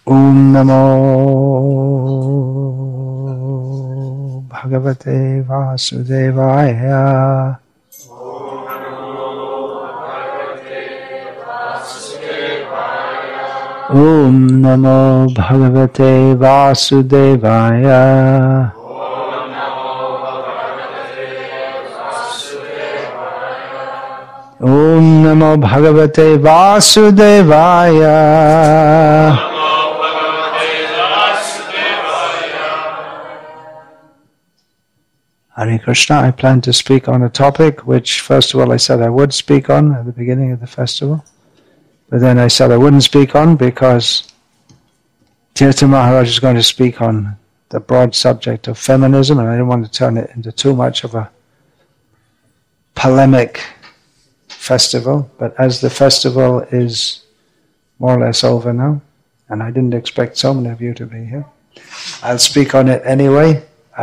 Om Namo Bhagavate Vasudevaya. Om Namo Bhagavate Vasudevaya. Om Namo Bhagavate Vasudevaya. Hare Krishna, I plan to speak on a topic which, first of all, I said I would speak on at the beginning of the festival. But then I said I wouldn't speak on because Tirtha Maharaj is going to speak on the broad subject of feminism, and I didn't want to turn it into too much of a polemic festival. But as the festival is more or less over now, and I didn't expect so many of you to be here, I'll speak on it anyway.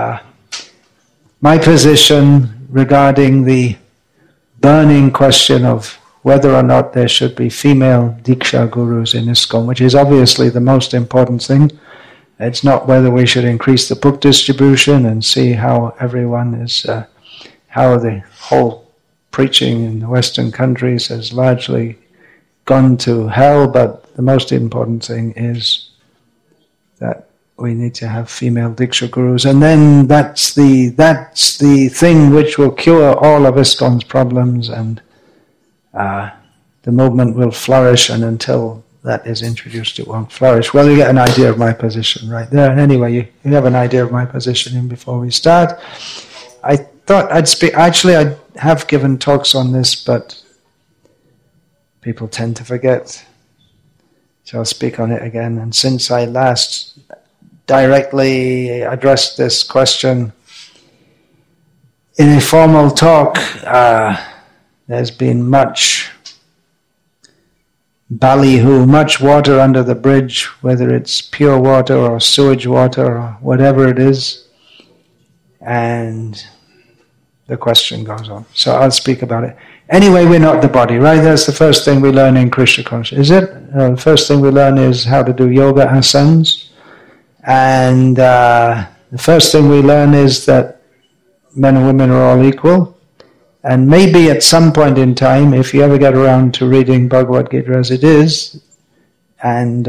My position regarding the burning question of whether or not there should be female Diksha Gurus in ISKCON, which is obviously the most important thing. It's not whether we should increase the book distribution and see how everyone is, how the whole preaching in the Western countries has largely gone to hell, but the most important thing is that we need to have female Diksha Gurus, and then that's the thing which will cure all of ISKCON's problems, and the movement will flourish, and until that is introduced, it won't flourish. Well, you get an idea of my position right there. And anyway, you have an idea of my position even before we start. I thought I'd speak. Actually, I have given talks on this, but people tend to forget. So I'll speak on it again. And since I last directly addressed this question in a formal talk, there's been much ballyhoo, much water under the bridge, whether it's pure water or sewage water or whatever it is, and the question goes on. So I'll speak about it. Anyway, we're not the body, right? That's the first thing we learn in Krishna consciousness. Is it? The first thing we learn is how to do yoga asanas, and the first thing we learn is that men and women are all equal. And maybe at some point in time, if you ever get around to reading Bhagavad Gita as it is, and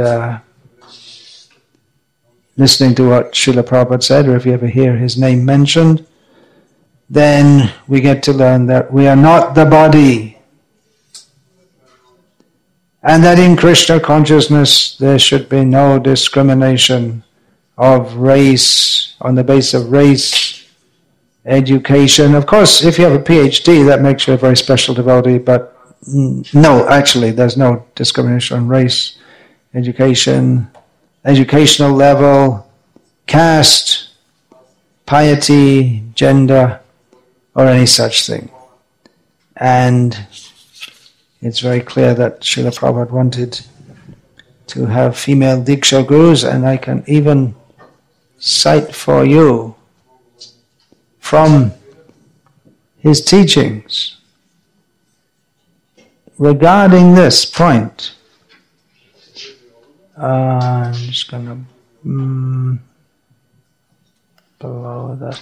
listening to what Srila Prabhupada said, or if you ever hear his name mentioned, then we get to learn that we are not the body. And that in Krishna consciousness there should be no discrimination of race, on the basis of race, education. Of course, if you have a PhD, that makes you a very special devotee, but no, actually, there's no discrimination on race, education, educational level, caste, piety, gender, or any such thing. And it's very clear that Srila Prabhupada wanted to have female Diksha Gurus, and I can even cite for you from his teachings regarding this point. I'm just going to below that.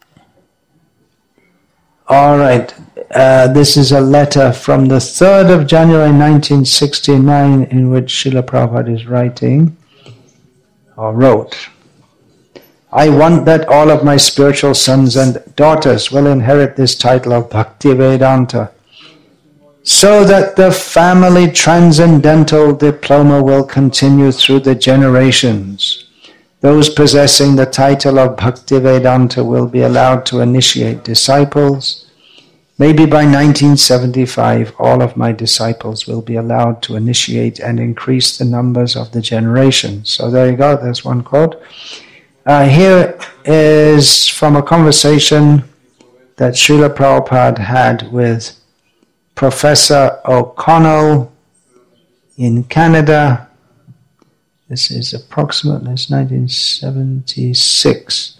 All right, this is a letter from the 3rd of January 1969 in which Srila Prabhupada is writing, or wrote. I want that all of my spiritual sons and daughters will inherit this title of Bhaktivedanta, so that the family transcendental diploma will continue through the generations. Those possessing the title of Bhaktivedanta will be allowed to initiate disciples. Maybe by 1975, all of my disciples will be allowed to initiate and increase the numbers of the generations. So there you go, there's one quote. Here is from a conversation that Srila Prabhupada had with Professor O'Connell in Canada. This is approximately 1976.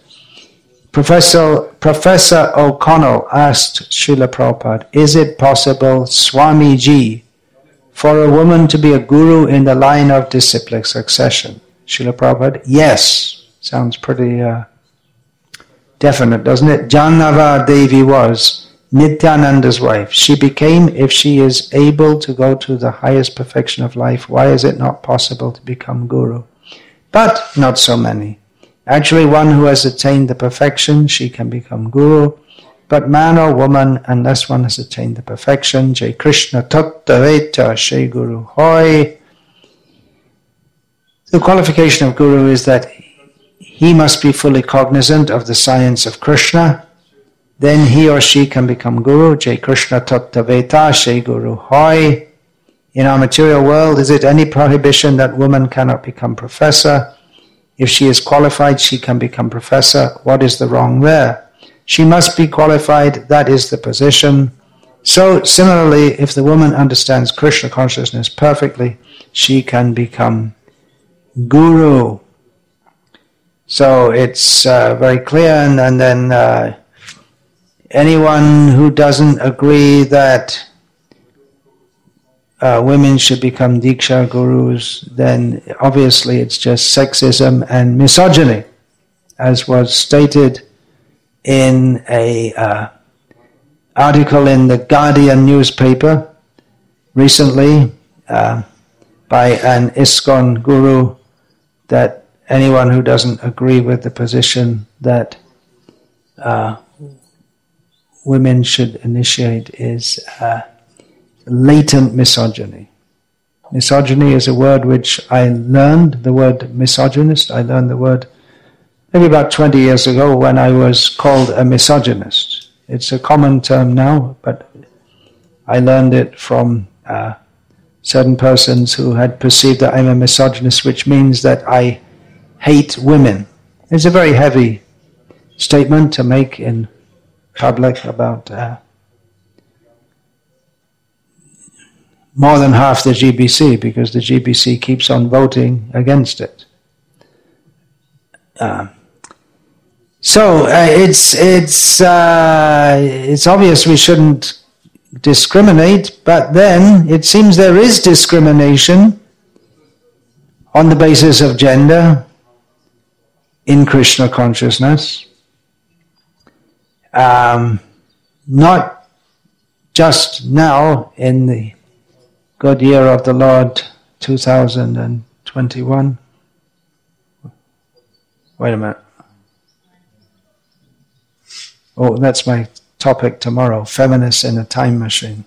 Professor O'Connell asked Srila Prabhupada, is it possible, Swamiji, for a woman to be a guru in the line of disciplic succession? Srila Prabhupada? Yes. Sounds pretty definite, doesn't it? Janava Devi was Nityananda's wife. She became, if she is able to go to the highest perfection of life, why is it not possible to become guru? But not so many. Actually, one who has attained the perfection, she can become guru. But man or woman, unless one has attained the perfection, Jai Krishna Tattaveta Shri Guru Hoy. The qualification of guru is that he must be fully cognizant of the science of Krishna. Then he or she can become guru. Jai Krishna Tattaveta Shri Guru Hoy. In our material world, is it any prohibition that woman cannot become professor? If she is qualified, she can become professor. What is the wrong there? She must be qualified, that is the position. So, similarly, if the woman understands Krishna consciousness perfectly, she can become guru. So, it's very clear, and then anyone who doesn't agree that women should become Diksha gurus, then obviously it's just sexism and misogyny, as was stated in a article in the Guardian newspaper recently by an ISKCON guru, that anyone who doesn't agree with the position that women should initiate is latent misogyny. Misogyny is a word which I learned, the word misogynist. I learned the word maybe about 20 years ago when I was called a misogynist. It's a common term now, but I learned it from certain persons who had perceived that I'm a misogynist, which means that I hate women. It's a very heavy statement to make in public about more than half the GBC, because the GBC keeps on voting against it. So it's obvious we shouldn't discriminate, but then it seems there is discrimination on the basis of gender in Krishna consciousness. Not just now in the good year of the Lord 2021. Wait a minute. Oh, that's my topic tomorrow, feminists in a time machine.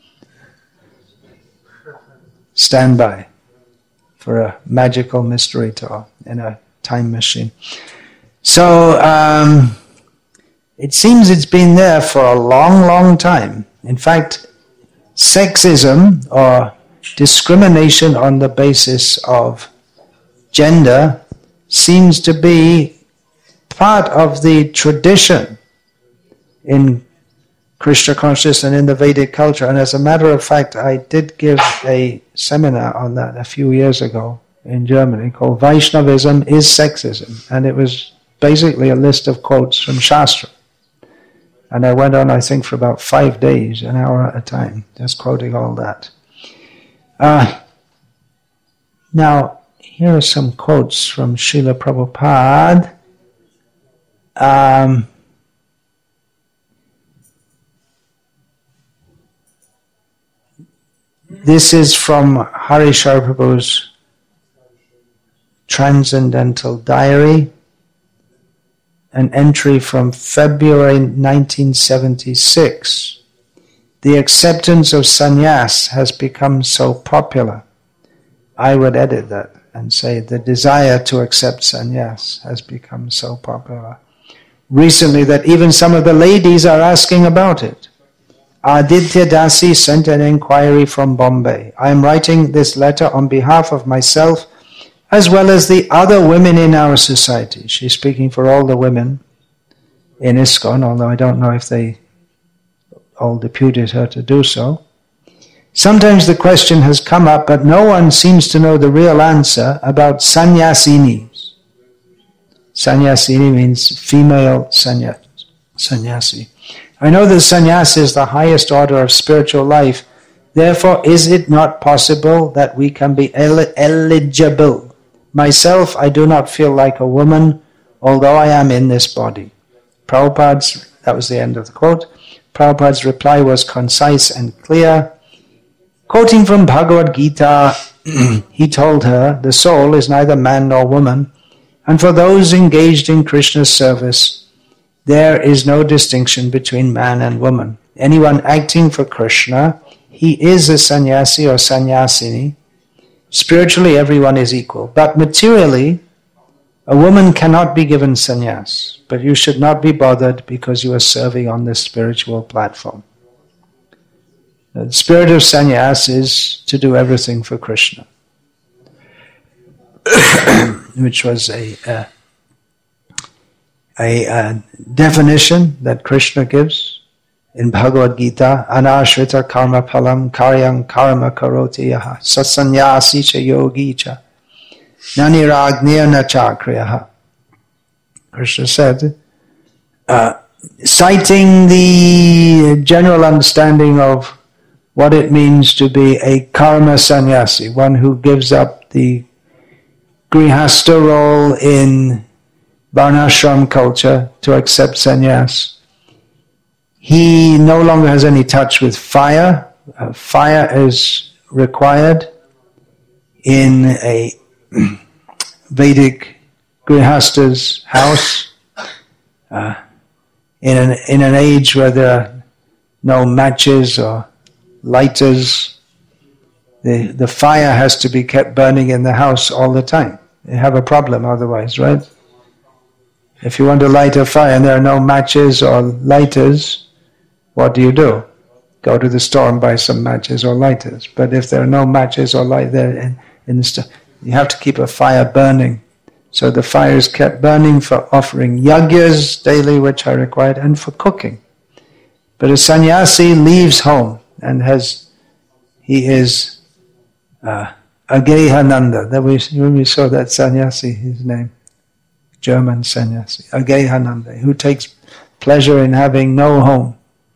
Stand by for a magical mystery tour in a time machine. So, it seems it's been there for a long, long time. In fact, sexism or discrimination on the basis of gender seems to be part of the tradition in Krishna consciousness and in the Vedic culture. And as a matter of fact, I did give a seminar on that a few years ago in Germany called Vaishnavism is Sexism. And it was basically a list of quotes from Shastra. And I went on, I think, for about 5 days, an hour at a time, just quoting all that. Now, here are some quotes from Srila Prabhupada. This is from Harishar Prabhu's Transcendental Diary, an entry from February 1976. The acceptance of sannyas has become so popular. I would edit that and say the desire to accept sannyas has become so popular recently that even some of the ladies are asking about it. Aditya Dasi sent an inquiry from Bombay. I am writing this letter on behalf of myself as well as the other women in our society. She's speaking for all the women in ISKCON, although I don't know if they all deputed her to do so. Sometimes the question has come up, but no one seems to know the real answer about sannyasinis. Sannyasini means female sannyasi. I know that sannyas is the highest order of spiritual life. Therefore, is it not possible that we can be eligible myself, I do not feel like a woman, although I am in this body. Prabhupada's, that was the end of the quote. Prabhupada's reply was concise and clear. Quoting from Bhagavad Gita, he told her, the soul is neither man nor woman, and for those engaged in Krishna's service, there is no distinction between man and woman. Anyone acting for Krishna, he is a sannyasi or sannyasini. Spiritually, everyone is equal. But materially, a woman cannot be given sannyas. But you should not be bothered because you are serving on this spiritual platform. The spirit of sannyas is to do everything for Krishna, which was a definition that Krishna gives in Bhagavad Gita. Anashrita karma phalam karyam karma karoti yaha satsanyasi cha yogi cha naniragniya na chakriyaha. Krishna said, citing the general understanding of what it means to be a karma sannyasi, one who gives up the grihastha role in varnashram culture to accept sannyas. He no longer has any touch with fire. Fire is required in a Vedic grihastha's house. In an age where there are no matches or lighters, the fire has to be kept burning in the house all the time. You have a problem otherwise, right? If you want to light a fire and there are no matches or lighters, what do? Go to the store and buy some matches or lighters. But if there are no matches or light there in the store, you have to keep a fire burning. So the fire is kept burning for offering yagyas daily, which are required, and for cooking. But a sannyasi leaves home and he is Agehananda. When we saw that sannyasi, his name, German sannyasi, Agehananda, who takes pleasure in having no home.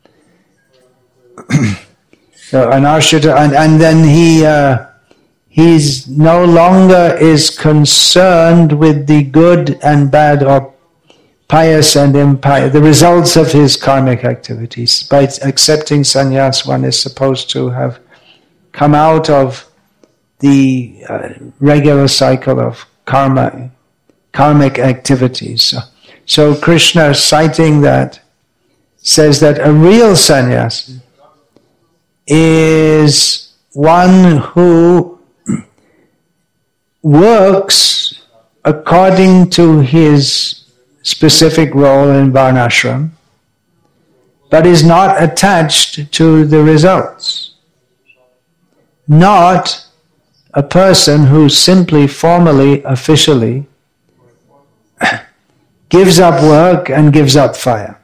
So Anashrita, and then he's no longer is concerned with the good and bad or pious and impious, the results of his karmic activities. By accepting sannyas, one is supposed to have come out of the regular cycle of karmic activities. So Krishna, citing that, says that a real sannyas is one who works according to his specific role in varnashram, but is not attached to the results. Not a person who simply, formally, officially gives up work and gives up fire.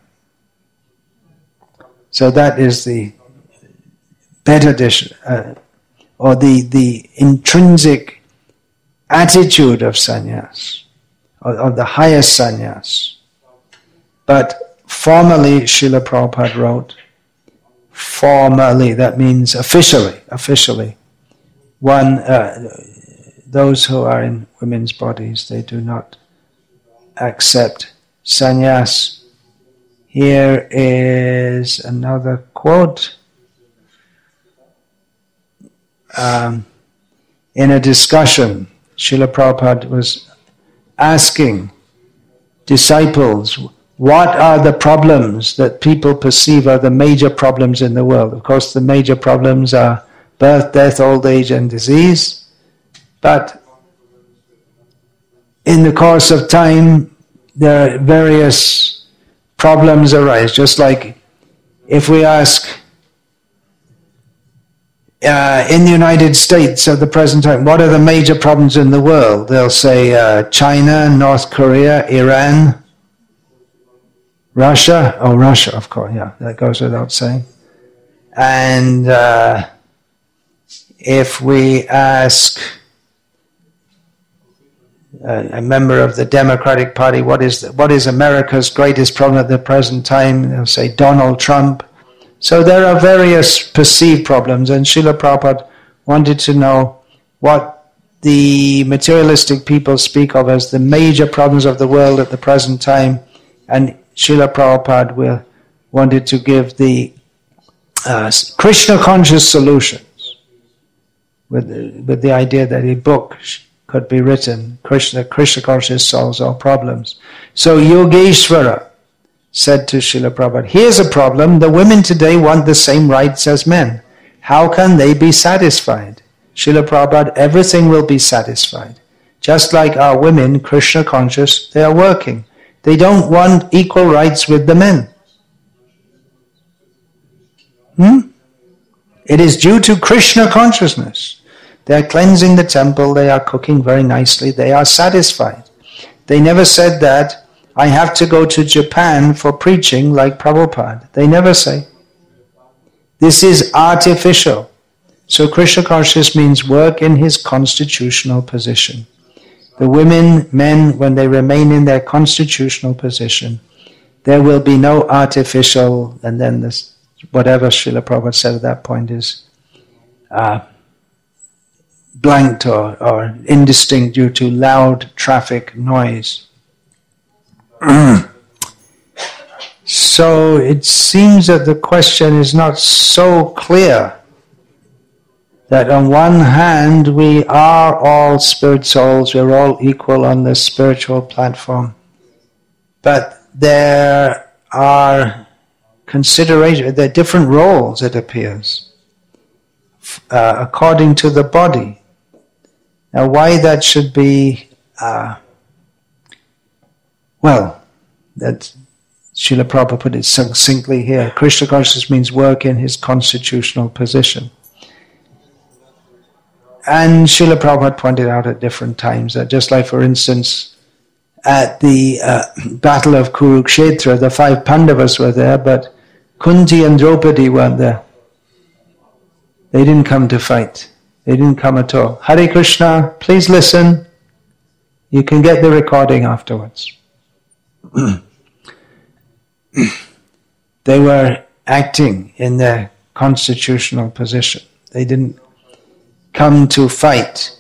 So that is the better or the intrinsic attitude of sannyas, of the highest sannyas. But formally, Srila Prabhupada wrote, formally, that means officially. Those who are in women's bodies, they do not accept sannyas. Here is another quote. In a discussion, Srila Prabhupada was asking disciples, what are the problems that people perceive are the major problems in the world? Of course, the major problems are birth, death, old age, and disease. But in the course of time, there are various problems arise. Just like if we ask in the United States at the present time, what are the major problems in the world? They'll say China, North Korea, Iran, Russia. Oh, Russia, of course, yeah, that goes without saying. And if we ask a member of the Democratic Party, what is America's greatest problem at the present time? They'll say Donald Trump. So there are various perceived problems, and Srila Prabhupada wanted to know what the materialistic people speak of as the major problems of the world at the present time, and Srila Prabhupada wanted to give the Krishna-conscious solutions with the idea that a book could be written. Krishna-conscious solves all problems. So Yogeshwara said to Srila Prabhupada, here's a problem. The women today want the same rights as men. How can they be satisfied? Srila Prabhupada, everything will be satisfied. Just like our women, Krishna conscious, they are working. They don't want equal rights with the men. It is due to Krishna consciousness. They are cleansing the temple, they are cooking very nicely, they are satisfied. They never said that, I have to go to Japan for preaching like Prabhupada. They never say. This is artificial. So Krishna conscious means work in his constitutional position. The women, men, when they remain in their constitutional position, there will be no artificial, and then this, whatever Srila Prabhupada said at that point is blanked or indistinct due to loud traffic noise. So it seems that the question is not so clear that on one hand we are all spirit souls, we're all equal on the spiritual platform, but there are considerations, there are different roles, it appears, according to the body. Now why that should be, that Srila Prabhupada put it succinctly here. Krishna consciousness means work in his constitutional position. And Srila Prabhupada pointed out at different times that just like, for instance, at the Battle of Kurukshetra, the 5 Pandavas were there, but Kunti and Draupadi weren't there. They didn't come to fight. They didn't come at all. Hare Krishna, please listen. You can get the recording afterwards. They were acting in their constitutional position. They didn't come to fight.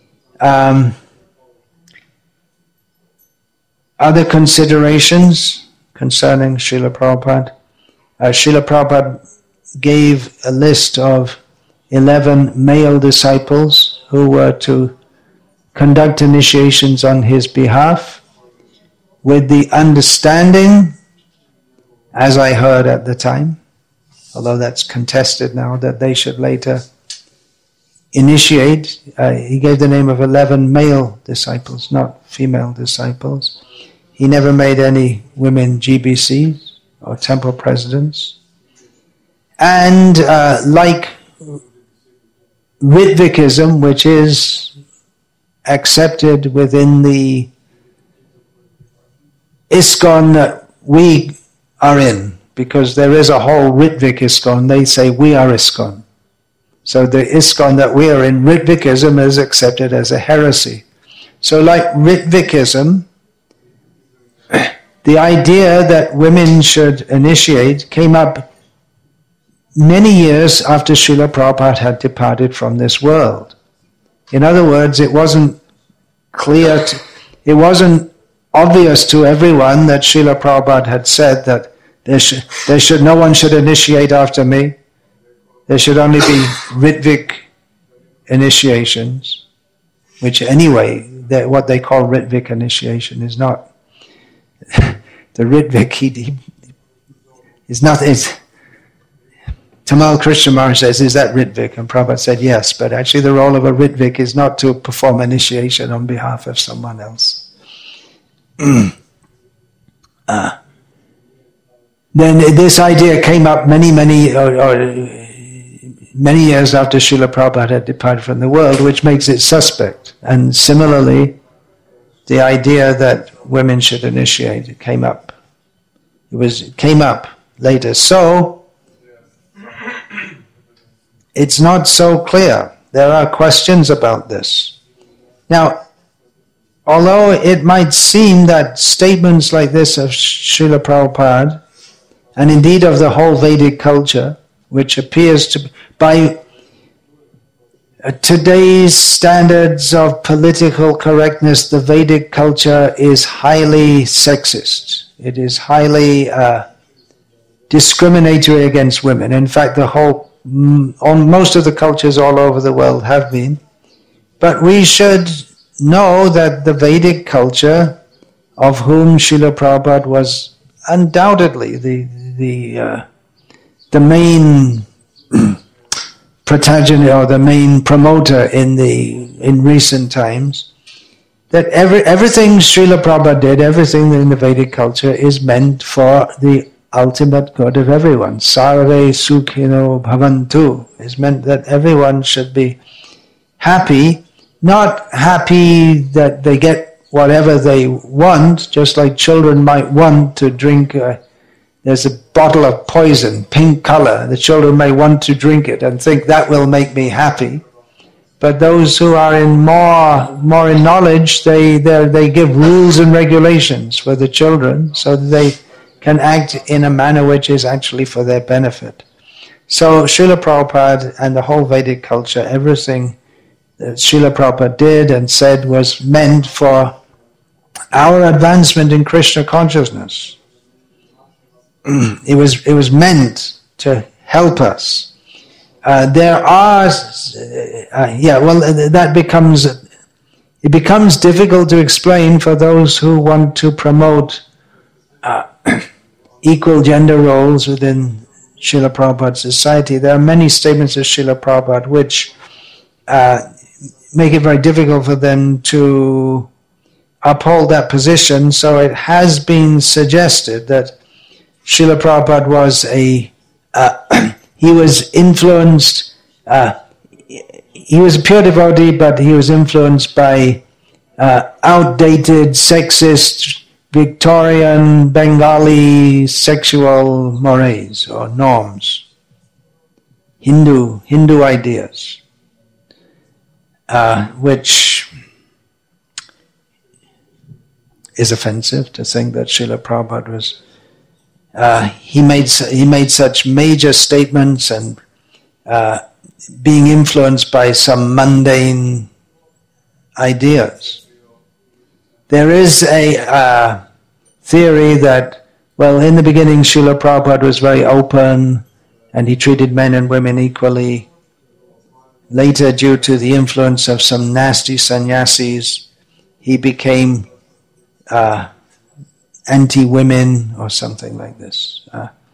Other considerations concerning Srila Prabhupada. Srila Prabhupada gave a list of 11 male disciples who were to conduct initiations on his behalf, with the understanding, as I heard at the time, although that's contested now, that they should later initiate. He gave the name of 11 male disciples, not female disciples. He never made any women GBCs or temple presidents. And like Ritvikism, which is accepted within the ISKCON that we are in, because there is a whole Ritvik ISKCON, they say we are ISKCON. So the ISKCON that we are in, Ritvikism, is accepted as a heresy. So like Ritvikism, the idea that women should initiate came up many years after Srila Prabhupada had departed from this world. In other words, it wasn't clear, it wasn't obvious to everyone that Srila Prabhupada had said that no one should initiate after me. There should only be Ritvik initiations, which anyway, what they call Ritvik initiation is not. The Ritvik, is not. Tamal Krishna Maharaj says, is that Ritvik? And Prabhupada said yes, but actually the role of a Ritvik is not to perform initiation on behalf of someone else. Then this idea came up many years after Srila Prabhupada had departed from the world, which makes it suspect. And similarly, the idea that women should initiate came up. It came up later. So it's not so clear. There are questions about this. Now, although it might seem that statements like this of Srila Prabhupada, and indeed of the whole Vedic culture, which appears to, by today's standards of political correctness, the Vedic culture is highly sexist. It is highly discriminatory against women. In fact, most of the cultures all over the world have been. But we should know that the Vedic culture, of whom Srila Prabhupada was undoubtedly the main protagonist or the main promoter in recent times, that everything Srila Prabhupada did, everything in the Vedic culture is meant for the ultimate good of everyone. Sarve sukhino bhavantu is meant that everyone should be happy, not happy that they get whatever they want, just like children might want to drink. There's a bottle of poison, pink color. The children may want to drink it and think that will make me happy. But those who are in more in knowledge, they give rules and regulations for the children so that they can act in a manner which is actually for their benefit. So Srila Prabhupada and the whole Vedic culture, everything that Srila Prabhupada did and said was meant for our advancement in Krishna consciousness. It was meant to help us. It becomes difficult to explain for those who want to promote equal gender roles within Srila Prabhupada's society. There are many statements of Srila Prabhupada which make it very difficult for them to uphold that position. So it has been suggested that Srila Prabhupada was he was influenced, he was a pure devotee, but he was influenced by outdated, sexist, Victorian, Bengali sexual mores or norms, Hindu ideas, which is offensive to think that Srila Prabhupada was. He made such major statements and being influenced by some mundane ideas. There is a theory that, well, in the beginning Srila Prabhupada was very open and he treated men and women equally. Later, due to the influence of some nasty sannyasis, he became anti-women or something like this.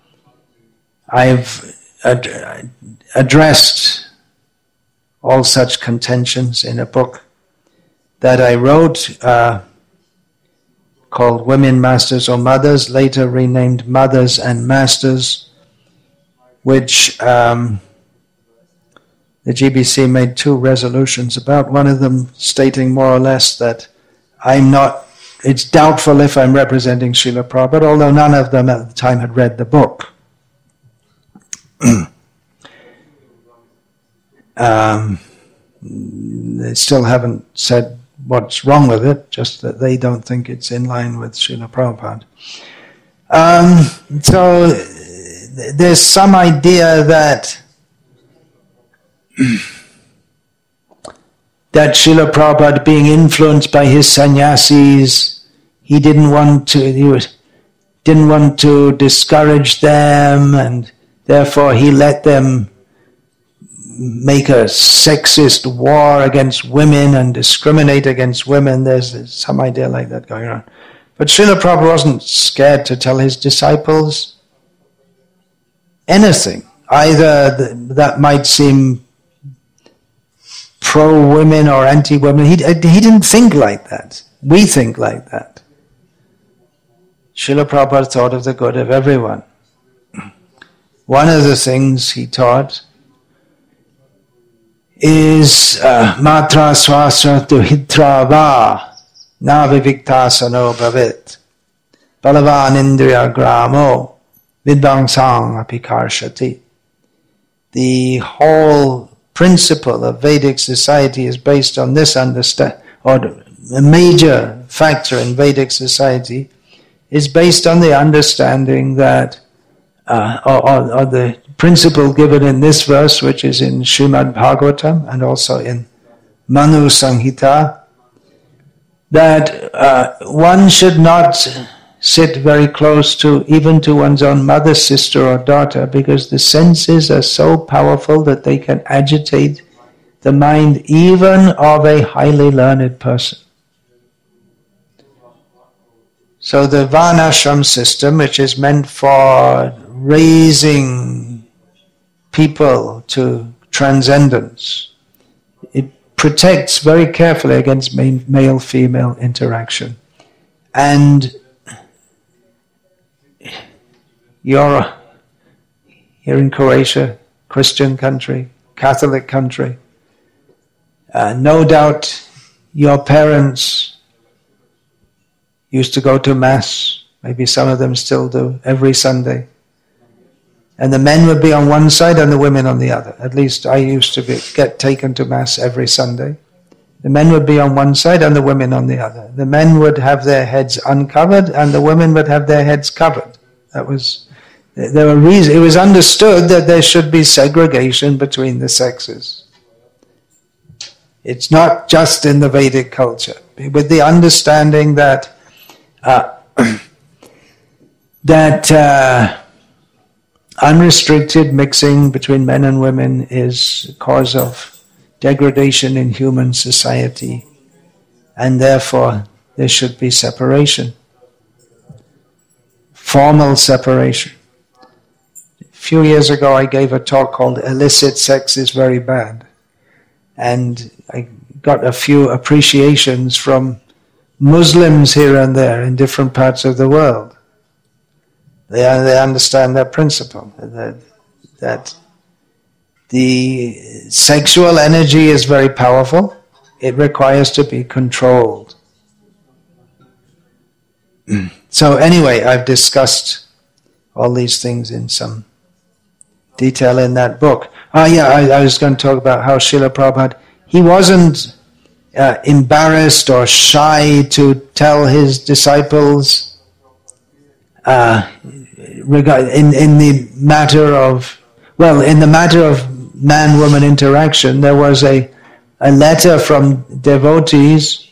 I've addressed all such contentions in a book that I wrote called Women, Masters or Mothers, later renamed Mothers and Masters, which the GBC made 2 resolutions about, one of them stating more or less that it's doubtful if I'm representing Srila Prabhupada, although none of them at the time had read the book. They still haven't said what's wrong with it, just that they don't think it's in line with Srila Prabhupada. So there's some idea that Srila Prabhupada, being influenced by his sannyasis, he didn't want to discourage them, and therefore he let them make a sexist war against women and discriminate against women. There's some idea like that going on. But Srila Prabhupada wasn't scared to tell his disciples anything, either that might seem pro-women or anti-women. He didn't think like that. We think like that. Srila Prabhupada thought of the good of everyone. One of the things he taught is matra swasra tuhitra va na viviktasano bhavit balavan indriya gramo vidvangsang apikarshati. The whole principle of Vedic society is based on this understanding, or a major factor in Vedic society is based on the understanding that, or the principle given in this verse, which is in Srimad Bhagavatam and also in Manu Samhita, that one should not sit very close to even to one's own mother, sister or daughter, because the senses are so powerful that they can agitate the mind even of a highly learned person. So the Varnashram system, which is meant for raising people to transcendence, it protects very carefully against male-female interaction. And you're here in Croatia, Christian country, Catholic country. No doubt your parents used to go to Mass, maybe some of them still do, every Sunday. And the men would be on one side and the women on the other. At least I used to get taken to Mass every Sunday. The men would be on one side and the women on the other. The men would have their heads uncovered and the women would have their heads covered. It was understood that there should be segregation between the sexes. It's not just in the Vedic culture, with the understanding that unrestricted mixing between men and women is a cause of degradation in human society, and therefore there should be separation, formal separation. A few years ago I gave a talk called "Illicit Sex is Very Bad," and I got a few appreciations from Muslims here and there in different parts of the world. They understand that principle, that the sexual energy is very powerful. It requires to be controlled. So anyway, I've discussed all these things in some detail in that book. I was going to talk about how Srila Prabhupada, he wasn't embarrassed or shy to tell his disciples in the matter of man-woman interaction. There was a letter from devotees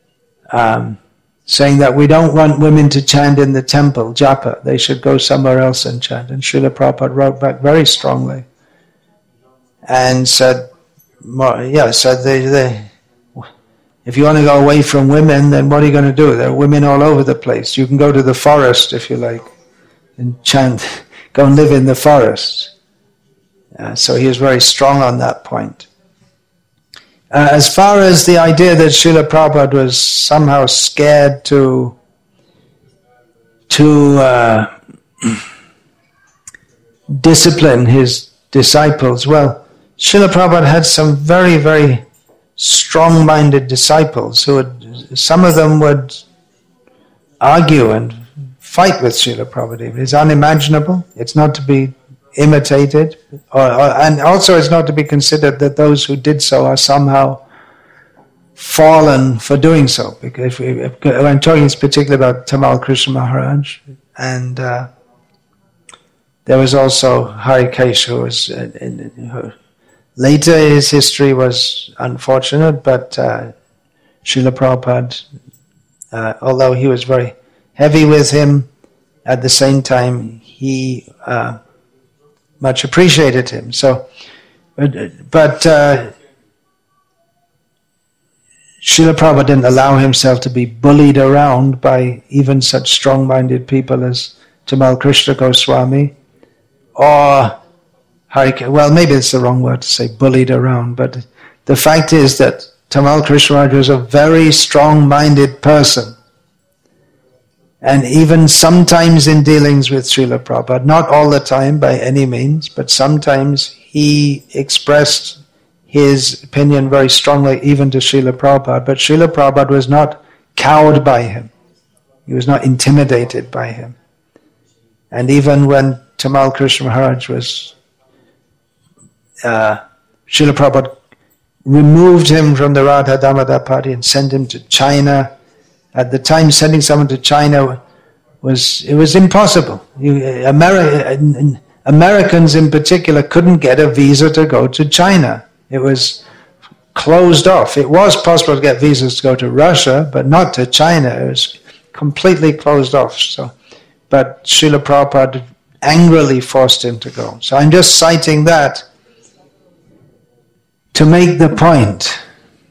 saying that we don't want women to chant in the temple, japa. They should go somewhere else and chant. And Srila Prabhupada wrote back very strongly and said, if you want to go away from women, then what are you going to do? There are women all over the place. You can go to the forest if you like and chant, go and live in the forest. So he was very strong on that point. As far as the idea that Srila Prabhupada was somehow scared to discipline his disciples, well, Srila Prabhupada had some very, very strong-minded disciples some of them would argue and fight with Srila Prabhupada. It's unimaginable. It's not to be imitated, and also it's not to be considered that those who did so are somehow fallen for doing so. Because I'm talking particularly about Tamal Krishna Maharaj, and there was also Harikesh, who was later his history was unfortunate, but Srila Prabhupada, although he was very heavy with him, at the same time he much appreciated him. So, but Srila Prabhupada didn't allow himself to be bullied around by even such strong-minded people as Tamal Krishna Goswami, or well, maybe it's the wrong word to say bullied around, but the fact is that Tamal Krishna Maharaj was a very strong-minded person. And even sometimes in dealings with Srila Prabhupada, not all the time by any means, but sometimes he expressed his opinion very strongly even to Srila Prabhupada. But Srila Prabhupada was not cowed by him. He was not intimidated by him. And even when Tamal Krishna Maharaj was Srila Prabhupada removed him from the Radha Damodar party and sent him to China. At the time, sending someone to China was impossible. Americans in particular couldn't get a visa to go to China. It was closed off. It was possible to get visas to go to Russia, but not to China. It was completely closed off. But Srila Prabhupada angrily forced him to go. So I'm just citing that to make the point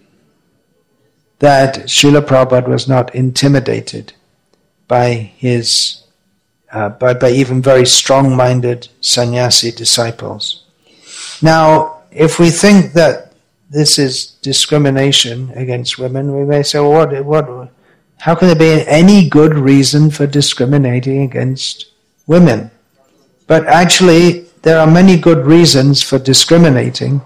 that Srila Prabhupada was not intimidated by his, by even very strong-minded sannyasi disciples. Now, if we think that this is discrimination against women, we may say, well, how can there be any good reason for discriminating against women? But actually, there are many good reasons for discriminating.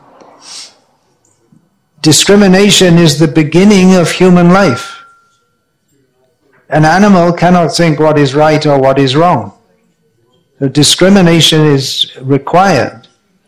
Discrimination is the beginning of human life. An animal cannot think what is right or what is wrong. So discrimination is required.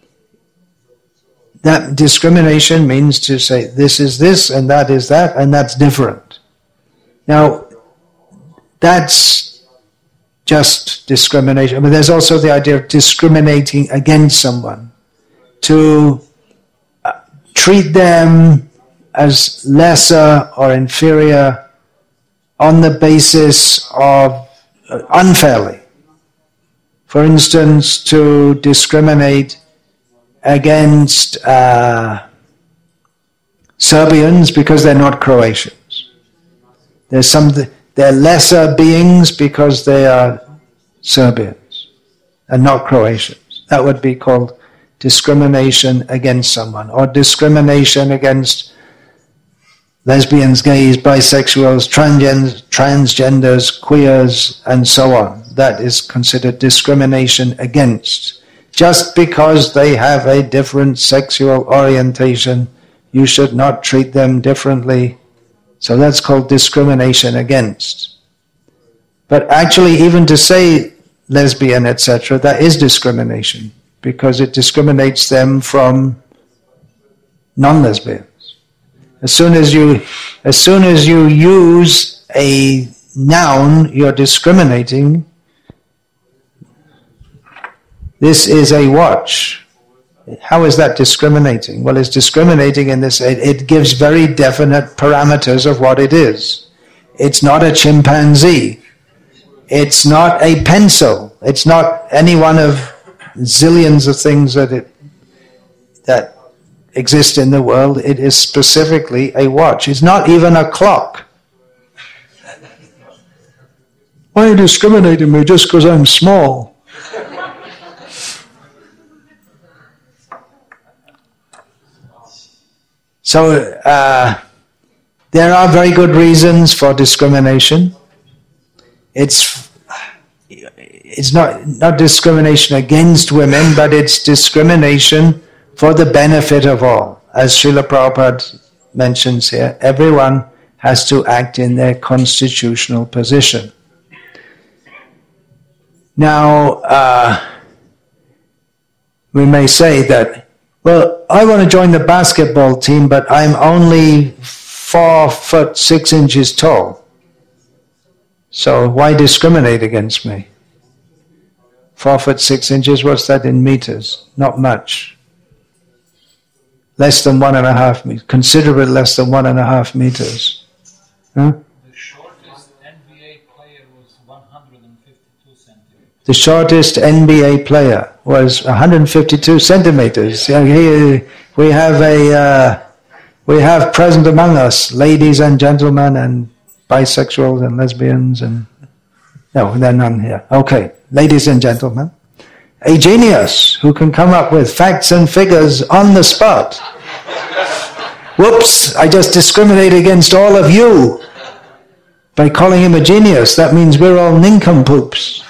That discrimination means to say this is this and that is that and that's different. Now, that's just discrimination. But there's also the idea of discriminating against someone. To treat them as lesser or inferior on the basis of unfairly. For instance, to discriminate against Serbians because they're not Croatians. They're lesser beings because they are Serbians and not Croatians. That would be called discrimination against someone, or discrimination against lesbians, gays, bisexuals, transgenders, queers, and so on. That is considered discrimination against. Just because they have a different sexual orientation, you should not treat them differently. So that's called discrimination against. But actually, even to say lesbian, etc., that is discrimination, because it discriminates them from non-lesbians. As soon as you use a noun, you're discriminating. This is a watch. How is that discriminating? Well, it's discriminating in this, it gives very definite parameters of what it is. It's not a chimpanzee. It's not a pencil. It's not any one of zillions of things that exist in the world. It is specifically a watch. It's not even a clock. Why are you discriminating me just because I'm small? So there are very good reasons for discrimination. It's not discrimination against women, but it's discrimination for the benefit of all. As Srila Prabhupada mentions here, everyone has to act in their constitutional position. Now, we may say that, well, I want to join the basketball team, but I'm only 4'6" tall. So why discriminate against me? 4'6", what's that in meters? Not much. Less than 1.5 meters, considerably less than 1.5 meters. Huh? The shortest NBA player was 152 centimeters. The shortest NBA player was 152 centimeters. We have present among us ladies and gentlemen and bisexuals and lesbians and no, there are none here. Okay, ladies and gentlemen, a genius who can come up with facts and figures on the spot. Whoops, I just discriminated against all of you by calling him a genius. That means we're all nincompoops.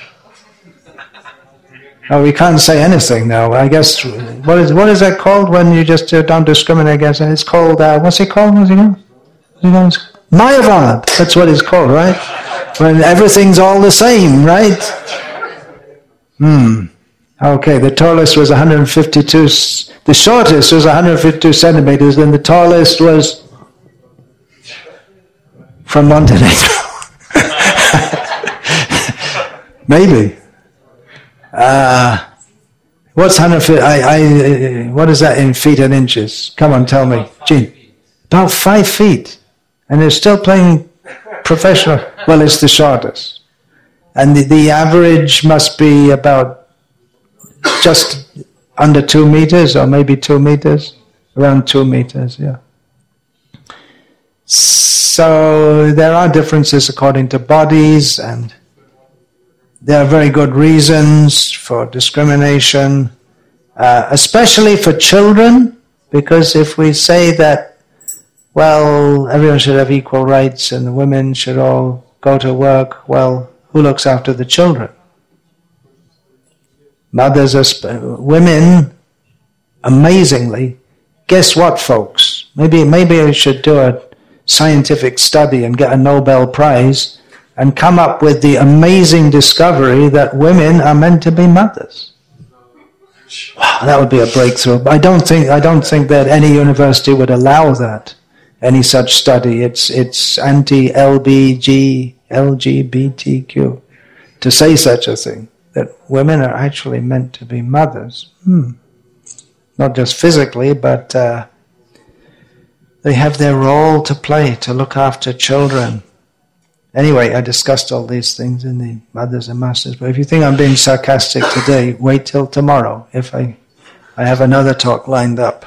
Oh, we can't say anything now. I guess, what is that called when you just don't discriminate against it? It's called, what's it called? Mayavad. That's what it's called, right? When everything's all the same, right? Okay, the tallest was 152, the shortest was 152 centimeters, and the tallest was from Montenegro. What's 100 feet? What is that in feet and inches? Come on, tell me. Gene. About 5 feet. And they're still playing professional. Well, it's the shortest. And the average must be about just under 2 meters, or maybe 2 meters. Around 2 meters, yeah. So there are differences according to bodies, and there are very good reasons for discrimination, especially for children, because if we say that, well, everyone should have equal rights and the women should all go to work, well, who looks after the children? Mothers are women, amazingly. Guess what, folks? Maybe I should do a scientific study and get a Nobel Prize and come up with the amazing discovery that women are meant to be mothers. Wow, that would be a breakthrough. But I don't think that any university would allow that, any such study. It's anti-LGBTQ to say such a thing, that women are actually meant to be mothers. Not just physically, but they have their role to play, to look after children. Anyway, I discussed all these things in the Mothers and Masters, but if you think I'm being sarcastic today, wait till tomorrow, if I have another talk lined up.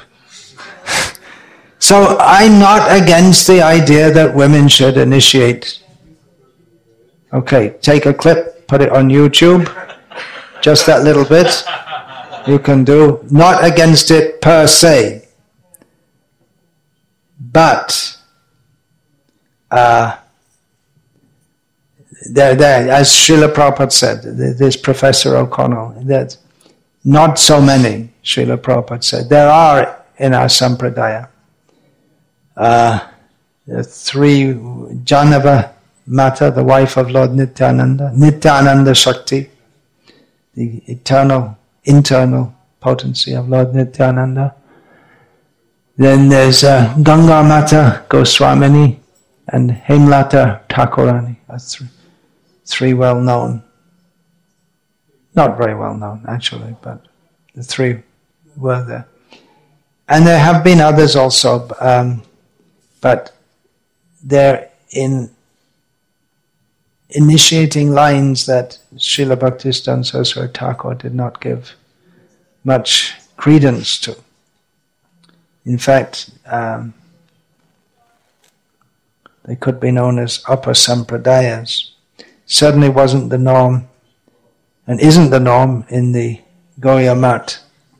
So I'm not against the idea that women should initiate. Okay, take a clip, put it on YouTube, just that little bit. You can do. Not against it per se, but there, as Srila Prabhupada said, this Professor O'Connell, that not so many, Srila Prabhupada said. There are in our Sampradaya 3, Janava Mata, the wife of Lord Nityananda, Nityananda Shakti, the internal potency of Lord Nityananda. Then there's Ganga Mata Goswamini and Hemlata Thakurani. That's three well known. Not very well known actually, but the 3 were there. And there have been others also, but they're in initiating lines that Srila Bhaktisiddhanta Saraswati Thakur did not give much credence to. In fact, they could be known as upper sampradayas. Certainly wasn't the norm, and isn't the norm in the Gaudiya Mat.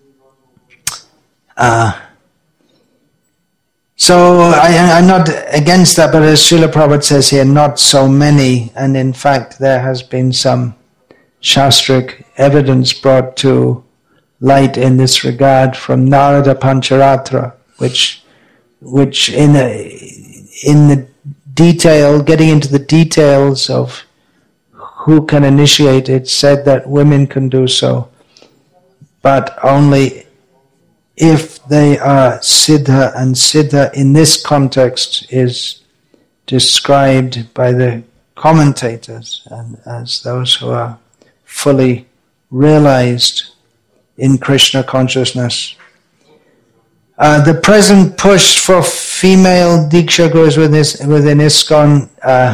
So I'm not against that, but as Srila Prabhupada says here, not so many, and in fact there has been some shastric evidence brought to light in this regard from Narada Pancharatra, which in the detail, getting into the details of who can initiate it, said that women can do so, but only if they are Siddha, and Siddha in this context is described by the commentators and as those who are fully realized in Krishna consciousness. The present push for female Diksha Gurus within ISKCON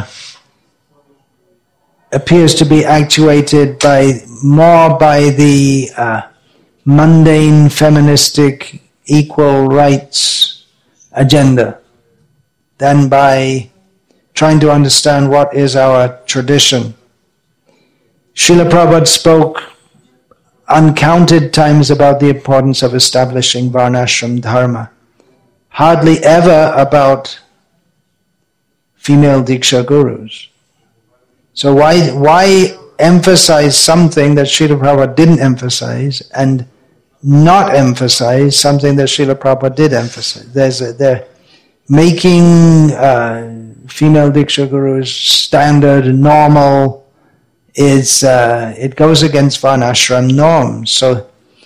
appears to be actuated more by the mundane, feministic, equal rights agenda than by trying to understand what is our tradition. Srila Prabhupada spoke uncounted times about the importance of establishing Varnashram Dharma. Hardly ever about female Diksha Gurus. So why emphasize something that Srila Prabhupada didn't emphasize and not emphasize something that Srila Prabhupada did emphasize? They're making female Diksha Gurus standard, normal, it goes against Varnashram norms. So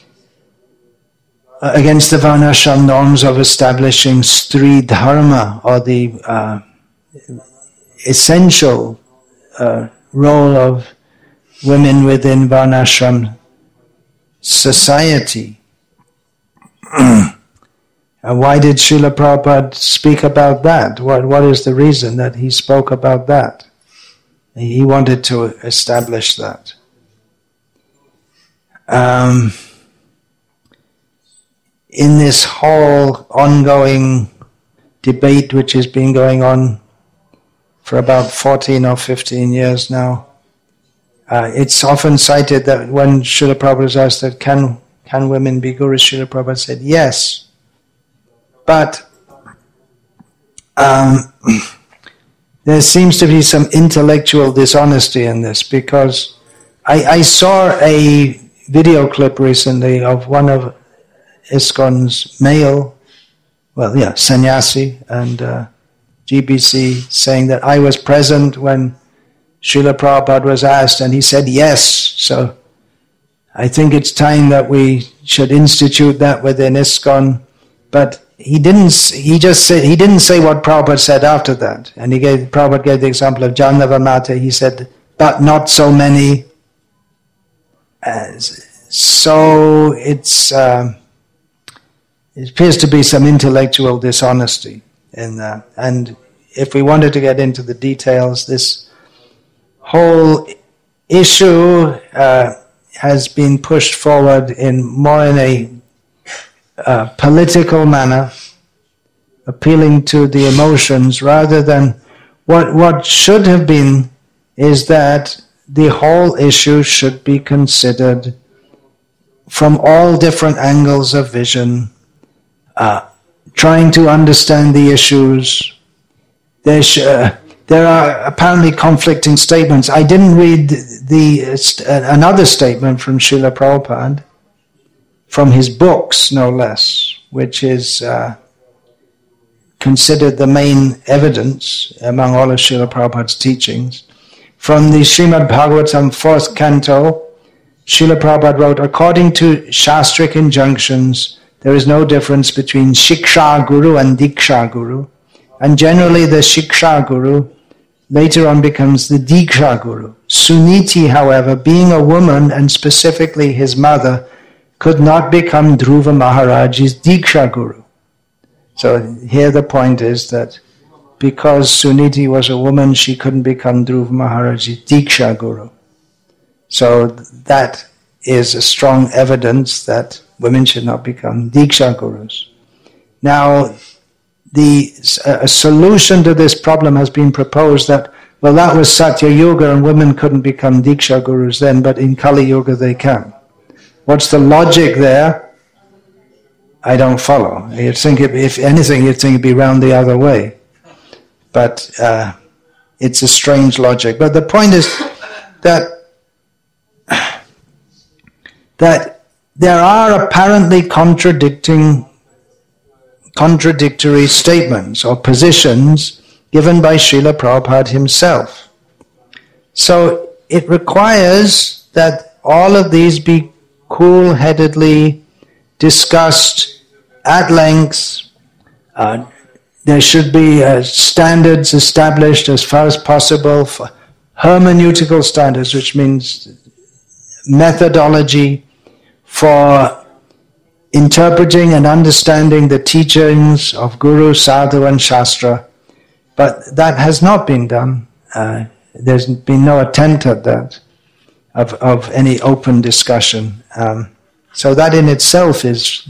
against the Varnashram norms of establishing Stri Dharma, or the essential role of women within Varnashram society. And why did Srila Prabhupada speak about that? What is the reason that he spoke about that? He wanted to establish that. In this whole ongoing debate which has been going on for about 14 or 15 years now, it's often cited that when Srila Prabhupada was asked that can women be gurus, Srila Prabhupada said yes. But there seems to be some intellectual dishonesty in this, because I saw a video clip recently of one of ISKCON's male, sannyasi and GBC saying that I was present when Srila Prabhupada was asked and he said yes. So I think it's time that we should institute that within ISKCON. But he didn't say what Prabhupada said after that. And Prabhupada gave the example of Jannava Mata. He said, but not so many. So it appears to be some intellectual dishonesty in that. And if we wanted to get into the details, this whole issue has been pushed forward more in a political manner, appealing to the emotions, rather than what should have been is that the whole issue should be considered from all different angles of vision, trying to understand the issues. There are apparently conflicting statements. I didn't read another statement from Srila Prabhupada, from his books no less, which is considered the main evidence among all of Srila Prabhupada's teachings. From the Srimad Bhagavatam 4th canto, Srila Prabhupada wrote, according to Shastric injunctions, there is no difference between Shiksha Guru and Diksha Guru. And generally the Shiksha Guru later on becomes the Diksha Guru. Suniti, however, being a woman and specifically his mother, could not become Dhruva Maharaj's Diksha Guru. So here the point is that because Suniti was a woman, she couldn't become Dhruva Maharaj's Diksha Guru. So that is a strong evidence that women should not become Diksha Gurus. Now, a solution to this problem has been proposed that, well, that was Satya Yuga and women couldn't become Diksha Gurus then, but in Kali Yuga they can. What's the logic there? I don't follow. You'd think, if anything, you'd think it'd be round the other way. But it's a strange logic. But the point is that there are apparently contradictory statements or positions given by Srila Prabhupada himself. So it requires that all of these be cool-headedly discussed at length. There should be standards established as far as possible for hermeneutical standards, which means methodology for interpreting and understanding the teachings of Guru, Sadhu and Shastra. But that has not been done. There's been no attempt at that, of any open discussion. So that in itself is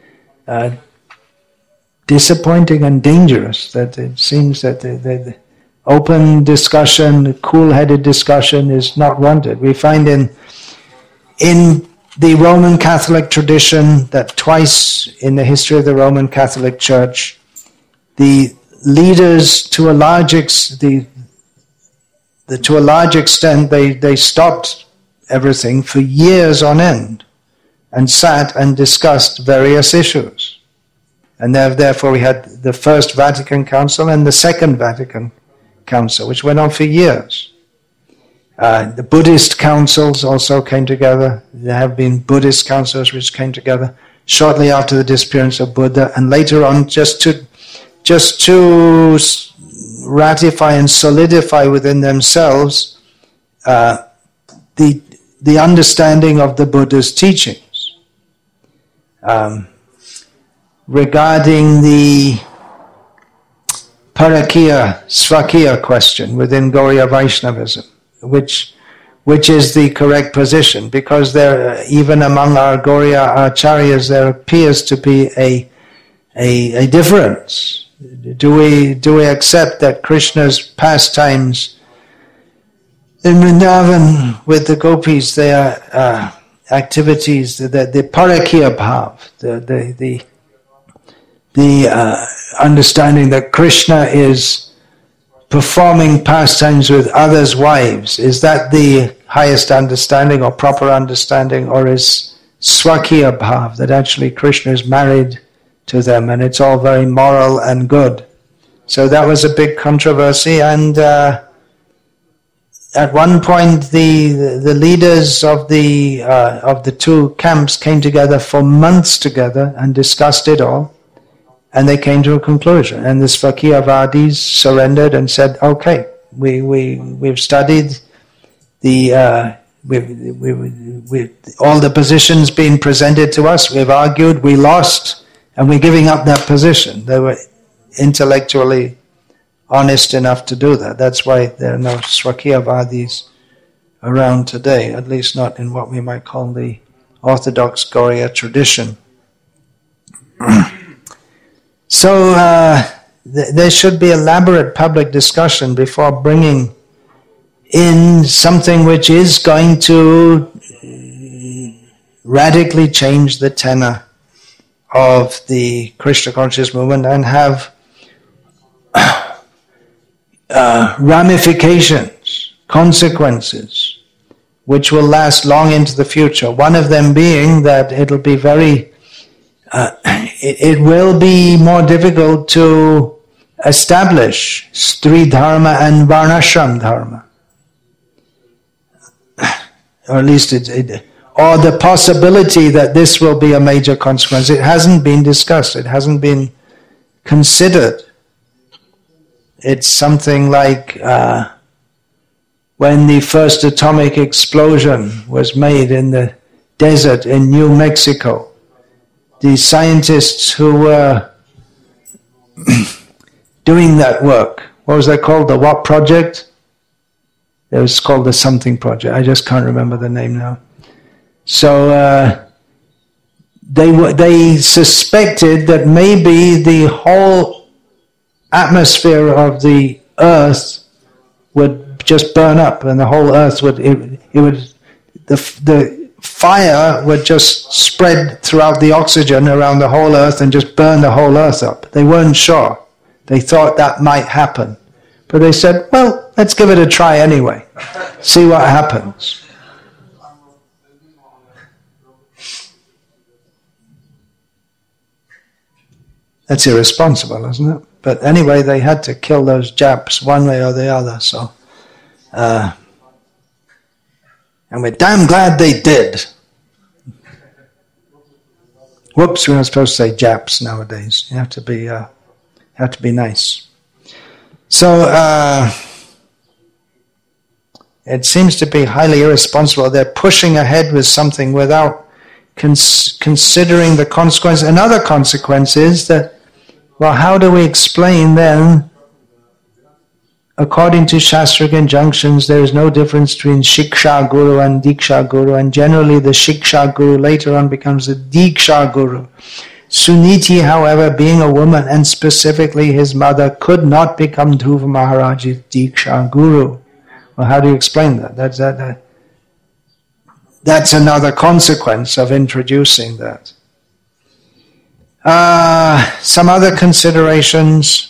disappointing and dangerous, that it seems that the open discussion, cool-headed discussion is not wanted. We find in the Roman Catholic tradition that twice in the history of the Roman Catholic Church, the leaders, to a large extent, they stopped everything for years on end and sat and discussed various issues. And therefore we had the First Vatican Council and the Second Vatican Council, which went on for years. The Buddhist councils also came together. There have been Buddhist councils which came together shortly after the disappearance of Buddha, and later on just to ratify and solidify within themselves the understanding of the Buddha's teachings. regarding the Parakya, Svakya question within Gauriya Vaishnavism, which is the correct position, because there, even among our Gauriya Acharyas, there appears to be a difference. Do we accept that Krishna's pastimes in Vrindavan with the gopis, their activities, the Parakya bhav, the understanding that Krishna is performing pastimes with others' wives, is that the highest understanding or proper understanding, or is Swakya bhav, that actually Krishna is married to them and it's all very moral and good? So that was a big controversy, and at one point the leaders of the two camps came together for months together and discussed it all, and they came to a conclusion. And the Svakyavadis surrendered and said, "Okay, we've studied the all the positions being presented to us. We've argued, we lost, and we're giving up that position." They were intellectually honest enough to do that. That's why there are no Svakyavadis around today, at least not in what we might call the Orthodox Gauriya tradition. So there should be elaborate public discussion before bringing in something which is going to radically change the tenor of the Krishna conscious movement and have ramifications, consequences, which will last long into the future. One of them being that it'll be it will be more difficult to establish Stri Dharma and Varnashram Dharma. Or at least or the possibility that this will be a major consequence. It hasn't been discussed, it hasn't been considered. It's something like when the first atomic explosion was made in the desert in New Mexico. The scientists who were doing that work, what was that called? The what project? It was called the something project. I just can't remember the name now. So they suspected that maybe the whole atmosphere of the earth would just burn up, and the whole earth the fire would just spread throughout the oxygen around the whole earth and just burn the whole earth up. They weren't sure. They thought that might happen. But they said, well, let's give it a try anyway. See what happens. That's irresponsible, isn't it? But anyway, they had to kill those Japs one way or the other, so... and we're damn glad they did. Whoops, we're not supposed to say Japs nowadays. You have to be nice. So it seems to be highly irresponsible. They're pushing ahead with something without considering the consequence. Another consequence is that, well, how do we explain then? According to Shastric injunctions, there is no difference between Shiksha Guru and Diksha Guru, and generally the Shiksha Guru later on becomes the Diksha Guru. Suniti, however, being a woman, and specifically his mother, could not become Dhruva Maharaj's Diksha Guru. Well, how do you explain that? That's another consequence of introducing that. Some other considerations.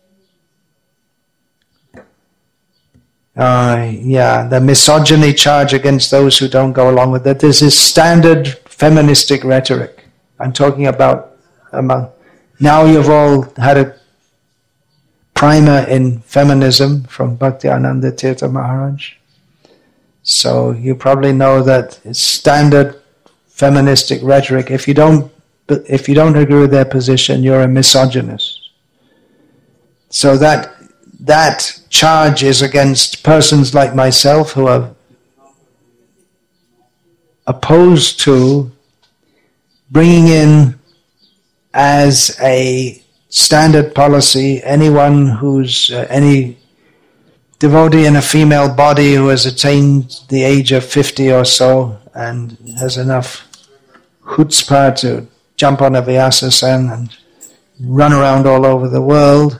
The misogyny charge against those who don't go along with it. This is standard feministic rhetoric. I'm talking about now you've all had a primer in feminism from Bhaktiananda Tirtha Maharaj. So you probably know that it's standard feministic rhetoric. If you don't agree with their position, you're a misogynist. So that charge is against persons like myself who are opposed to bringing in as a standard policy anyone who's any devotee in a female body who has attained the age of 50 or so and has enough chutzpah to jump on a Vyasa-san and run around all over the world.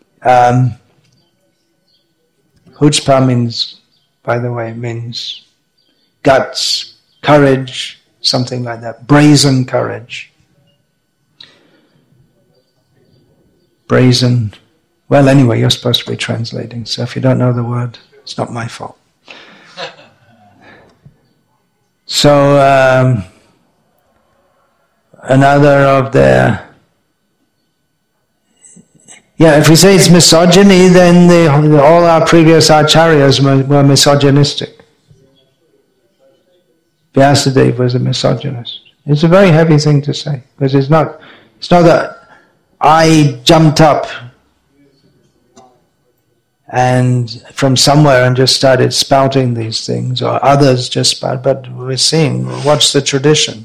Chutzpah means, by the way, means guts, courage, something like that. Brazen courage. Brazen. Well, anyway, you're supposed to be translating, so if you don't know the word, it's not my fault. So, another of their... Yeah, if we say it's misogyny, then all our previous acharyas were misogynistic. Vyasadeva was a misogynist. It's a very heavy thing to say, because it's not that I jumped up and from somewhere and just started spouting these things, or others just spout, but we're seeing what's the tradition.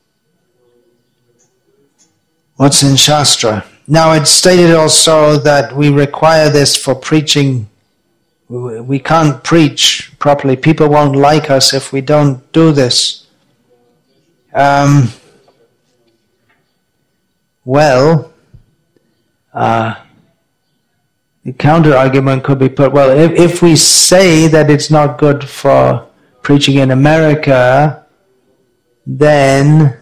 What's in Shastra? Now it's stated also that we require this for preaching. We can't preach properly. People won't like us if we don't do this. The counter-argument could be put, well, if we say that it's not good for preaching in America, then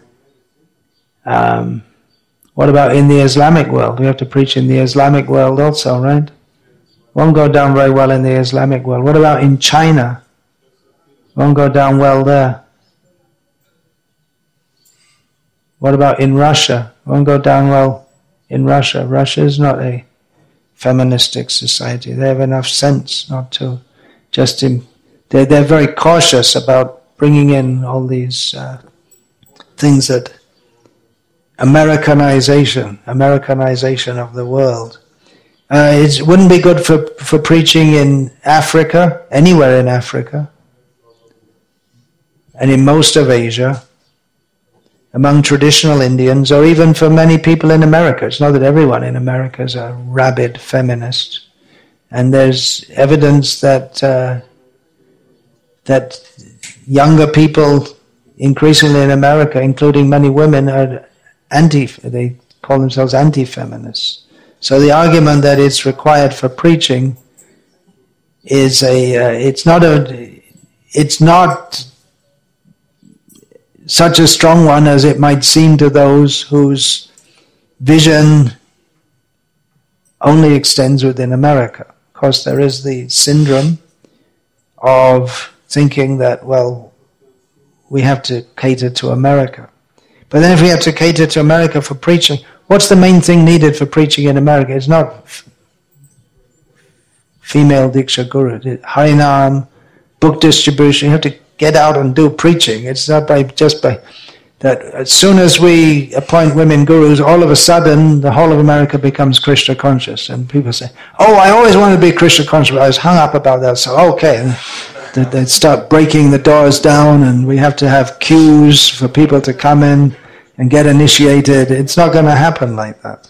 what about in the Islamic world? We have to preach in the Islamic world also, right? Won't go down very well in the Islamic world. What about in China? Won't go down well there. What about in Russia? Won't go down well in Russia. Russia is not a feministic society. They have enough sense not to just... They're very cautious about bringing in all these things that... Americanization of the world. It wouldn't be good for preaching in Africa, anywhere in Africa, and in most of Asia, among traditional Indians, or even for many people in America. It's not that everyone in America is a rabid feminist. And there's evidence that younger people, increasingly in America, including many women, are they call themselves anti-feminists. So the argument that it's required for preaching is it's not such a strong one as it might seem to those whose vision only extends within America. Of course, there is the syndrome of thinking that, well, we have to cater to America. But then if we have to cater to America for preaching, what's the main thing needed for preaching in America? It's not female Diksha Guru. Harinam, book distribution, you have to get out and do preaching. It's not just by that as soon as we appoint women gurus, all of a sudden the whole of America becomes Krishna conscious. And people say, oh, I always wanted to be Krishna conscious, but I was hung up about that, so okay. And they start breaking the doors down, and we have to have queues for people to come in and get initiated. It's not going to happen like that.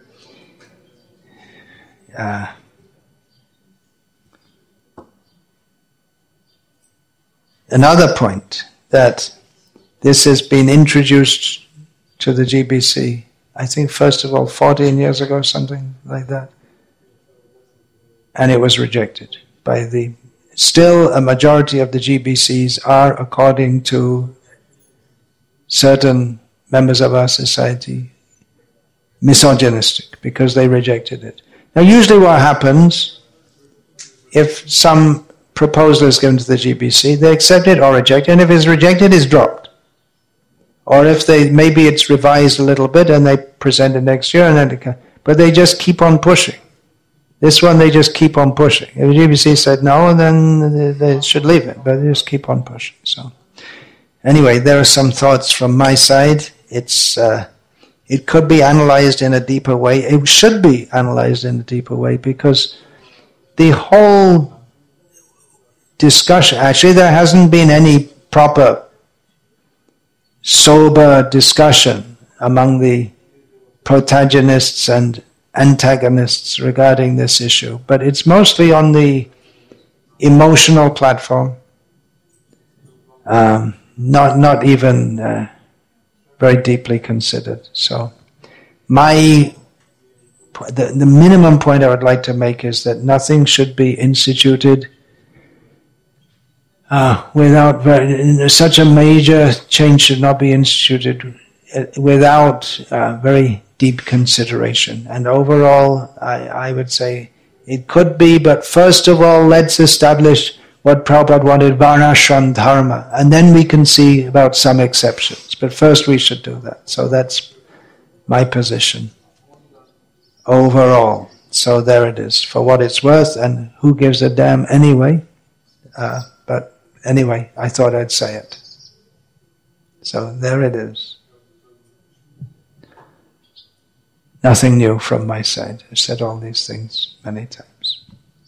Another point, that this has been introduced to the GBC, I think first of all 14 years ago, something like that. And it was rejected by still a majority of the GBCs are, according to certain members of our society, misogynistic, because they rejected it. Now usually what happens, if some proposal is given to the GBC, they accept it or reject it, and if it's rejected, it's dropped. Or if maybe it's revised a little bit and they present it next year, but they just keep on pushing. This one they just keep on pushing. If the GBC said no, then they should leave it, but they just keep on pushing. So anyway, there are some thoughts from my side. It could be analyzed in a deeper way. It should be analyzed in a deeper way, because the whole discussion, actually there hasn't been any proper sober discussion among the protagonists and antagonists regarding this issue, but it's mostly on the emotional platform, not even very deeply considered. So the minimum point I would like to make is that nothing should be instituted such a major change should not be instituted without very deep consideration. And overall, I would say it could be, but first of all, let's establish what Prabhupada wanted, Varnashram Dharma, and then we can see about some exceptions. But first we should do that. So that's my position overall. So there it is, for what it's worth, and who gives a damn anyway. But anyway, I thought I'd say it. So there it is. Nothing new from my side. I've said all these things many times.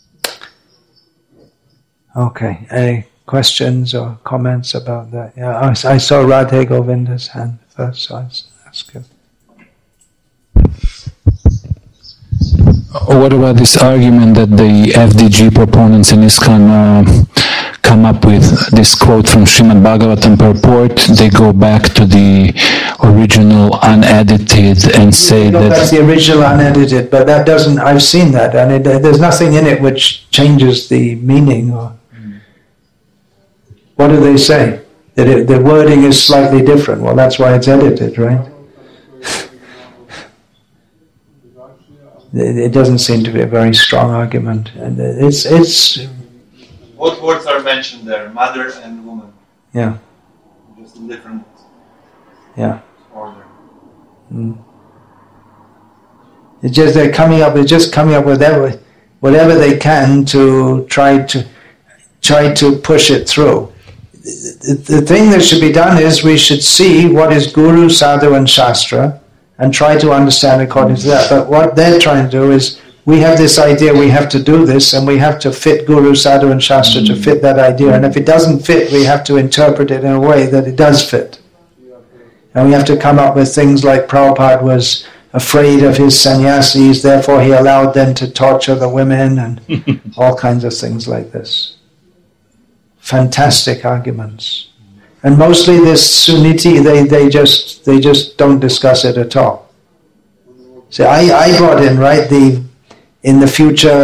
Okay, any questions or comments about that? Yeah, I saw Radhe Govinda's hand first, so I'll ask him. What about this argument that the FDG proponents in ISKCON come up with this quote from Srimad Bhagavatam purport? They go back to the original unedited and say that's the original unedited, but that doesn't. I've seen that, and there's nothing in it which changes the meaning. Or what do they say? That the wording is slightly different. Well, that's why it's edited, right? It doesn't seem to be a very strong argument, and it's. What words are mentioned there? Mother and woman. Yeah. Just in different. Yeah. Order. It's just they're coming up with whatever they can to try to push it through. The thing that should be done is we should see what is Guru, Sadhu, and Shastra, and try to understand according to that. But what they're trying to do is, we have this idea, we have to do this, and we have to fit Guru, Sadhu, and Shastra to fit that idea. And if it doesn't fit, we have to interpret it in a way that it does fit. And we have to come up with things like Prabhupada was afraid of his sannyasis, therefore he allowed them to torture the women, and all kinds of things like this. Fantastic arguments. And mostly this Suniti, they just don't discuss it at all. So I brought in, right, in the future,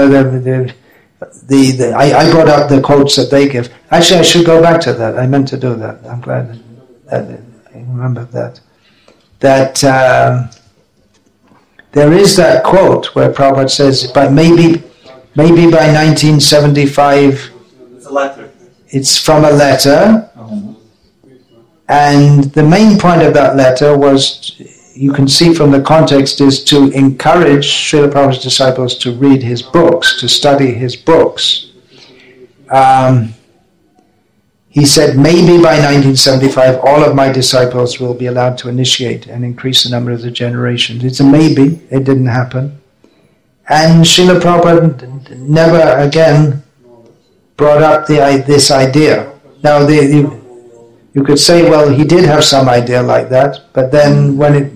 I brought up the quotes that they give. Actually, I should go back to that. I meant to do that. I'm glad that I remembered that. That there is that quote where Prabhupada says, "But maybe by 1975." It's a letter. It's from a letter. And the main point of that letter was, you can see from the context, is to encourage Srila Prabhupada's disciples to read his books, to study his books. He said, maybe by 1975 all of my disciples will be allowed to initiate and increase the number of the generations. It's a maybe, it didn't happen. And Srila Prabhupada never again brought up this idea. Now you could say, well, he did have some idea like that, but then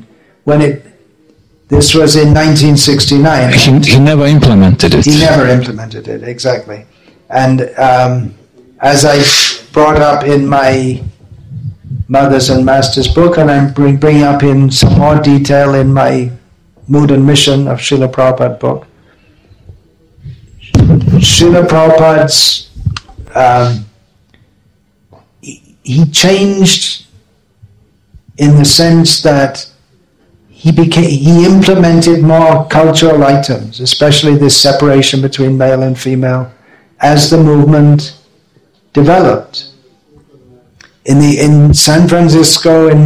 this was in 1969. He never implemented it. He never implemented it, exactly. And as I brought up in my Mothers and Masters book, and I'm bringing up in some more detail in my Mood and Mission of Srila Prabhupada book, Srila Prabhupada's he changed in the sense that he implemented more cultural items, especially this separation between male and female, as the movement developed. In San Francisco in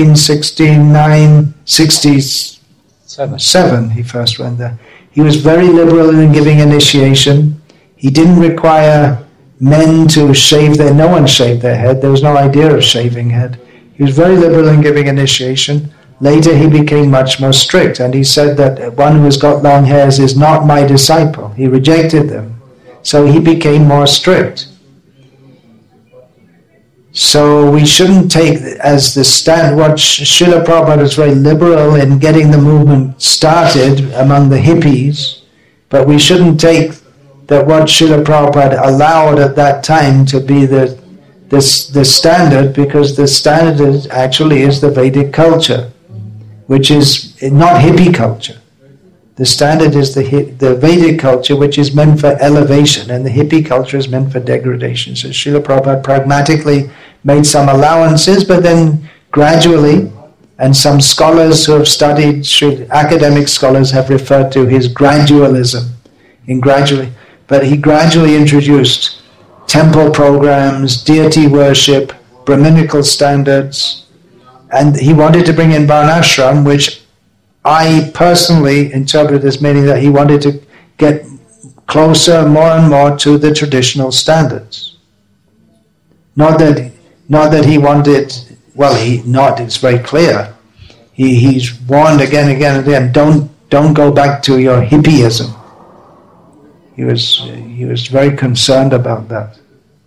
1967, he first went there. He was very liberal in giving initiation. He didn't require men to shave no one shaved their head. There was no idea of shaving head. He was very liberal in giving initiation. Later he became much more strict, and he said that one who has got long hairs is not my disciple. He rejected them. So he became more strict. So we shouldn't take as the stand. What Srila Prabhupada was very liberal in getting the movement started among the hippies, but we shouldn't take that what Srila Prabhupada allowed at that time to be the standard, because the standard actually is the Vedic culture, which is not hippie culture. The standard is the Vedic culture, which is meant for elevation, and the hippie culture is meant for degradation. So Srila Prabhupada pragmatically made some allowances, but then gradually, and some scholars who have studied, academic scholars have referred to his gradualism. But he gradually introduced temple programs, deity worship, Brahminical standards, and he wanted to bring in Varnashram, which I personally interpret as meaning that he wanted to get closer more and more to the traditional standards. Not that he wanted, it's very clear. He's warned again and again, don't go back to your hippieism. He was very concerned about that.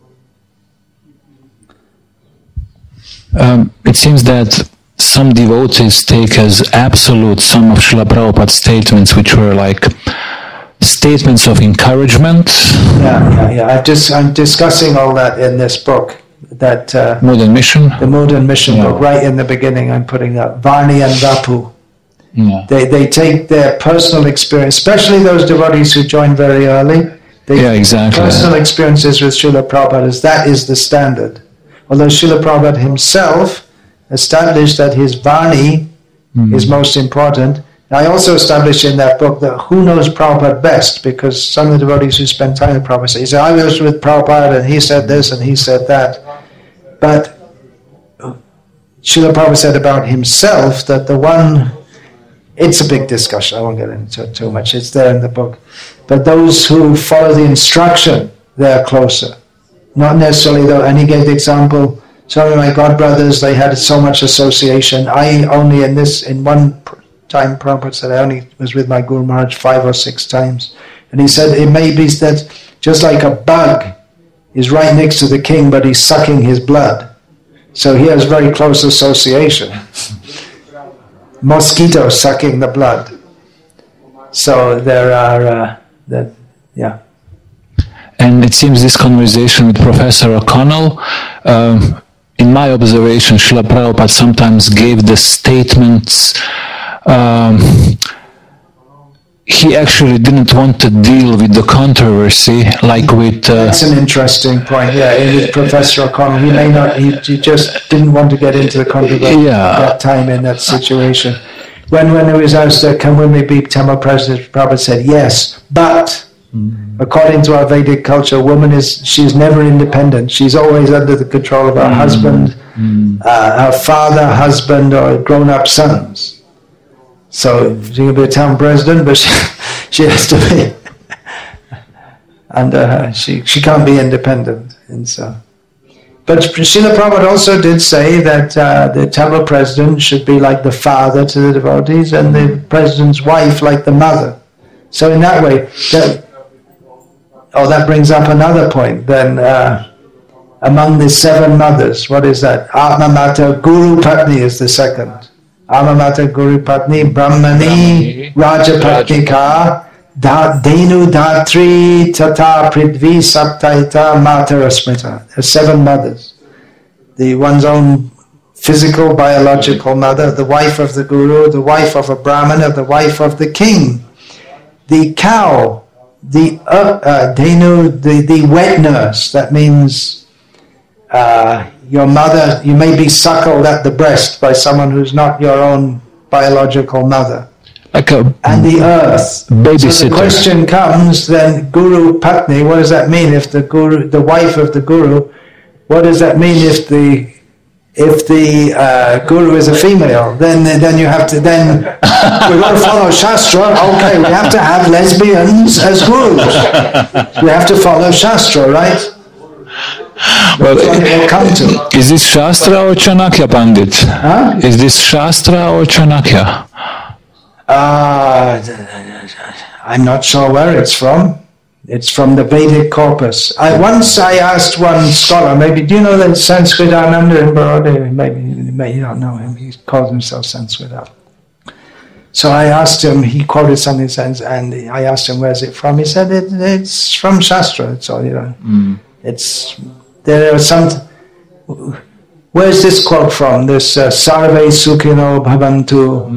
It seems that some devotees take as absolute some of Srila Prabhupada's statements, which were like statements of encouragement. Yeah. I'm discussing all that in this book. That Mood and Mission. The Mood and Mission book, right in the beginning, I'm putting up Varni and Vapu. Yeah. They take their personal experience, especially those devotees who join very early. Exactly. Personal experiences with Srila Prabhupada, that is the standard. Although Srila Prabhupada himself established that his Varni is most important. I also established in that book that who knows Prabhupada best, because some of the devotees who spend time with Prabhupada say, he said, I was with Prabhupada and he said this and he said that. But Srila Prabhupada said about himself that the one, it's a big discussion, I won't get into it too much, it's there in the book. But those who follow the instruction, they're closer. Not necessarily though, and he gave the example, some of my godbrothers, they had so much association. I only in one time, Prabhupada said, I only was with my Guru Maharaj 5 or 6 times. And he said, it may be that just like a bug is right next to the king, but he's sucking his blood. So he has very close association. Mosquito sucking the blood. So there are, And it seems this conversation with Professor O'Connell, in my observation, Srila Prabhupada sometimes gave the statements. He actually didn't want to deal with the controversy, like with... That's an interesting point, with Professor O'Connell. He just didn't want to get into the controversy at that time in that situation. When he was asked, can women be temple president, Prabhupada said, yes, but... According to our Vedic culture, she's never independent. She's always under the control of her husband, her father, husband, or grown-up sons. So she can be a town president, but she has to be under her. She can't be independent. And so. But Srila Prabhupada also did say that the temple president should be like the father to the devotees, and the president's wife like the mother. So in that way, that brings up another point. Then among the 7 mothers, what is that? Atma Mata Guru Patni is the second. Atma Mata Guru Patni Brahmani Rajapatnika Denu Datri Tata Pridvi Saptaita Matarasmita. There are 7 mothers. The one's own physical, biological mother, the wife of the guru, the wife of a brahmana, the wife of the king, the cow, the Denu, the wet nurse. That means your mother, you may be suckled at the breast by someone who's not your own biological mother. And the earth. Babysitter. So the question comes then, Guru Patni, what does that mean if the wife of the guru, what does that mean if the guru is a female? Then you have to, then we've got to follow Shastra. Okay, we have to have lesbians as gurus. We have to follow Shastra, right? Well, we'll come to. Is this Shastra or Chanakya, Pandit? Huh? Is this Shastra or Chanakya? I'm not sure where it's from. It's from the Vedic corpus. Once I asked one scholar, maybe, do you know that Sanskritananda in Baroda? Maybe you don't know him. He calls himself Sanskritananda. So I asked him, he quoted something, and I asked him, where's it from? He said, it's from Shastra. It's all, there are some... Where's this quote from? This Sarve Sukhino Bhavantu,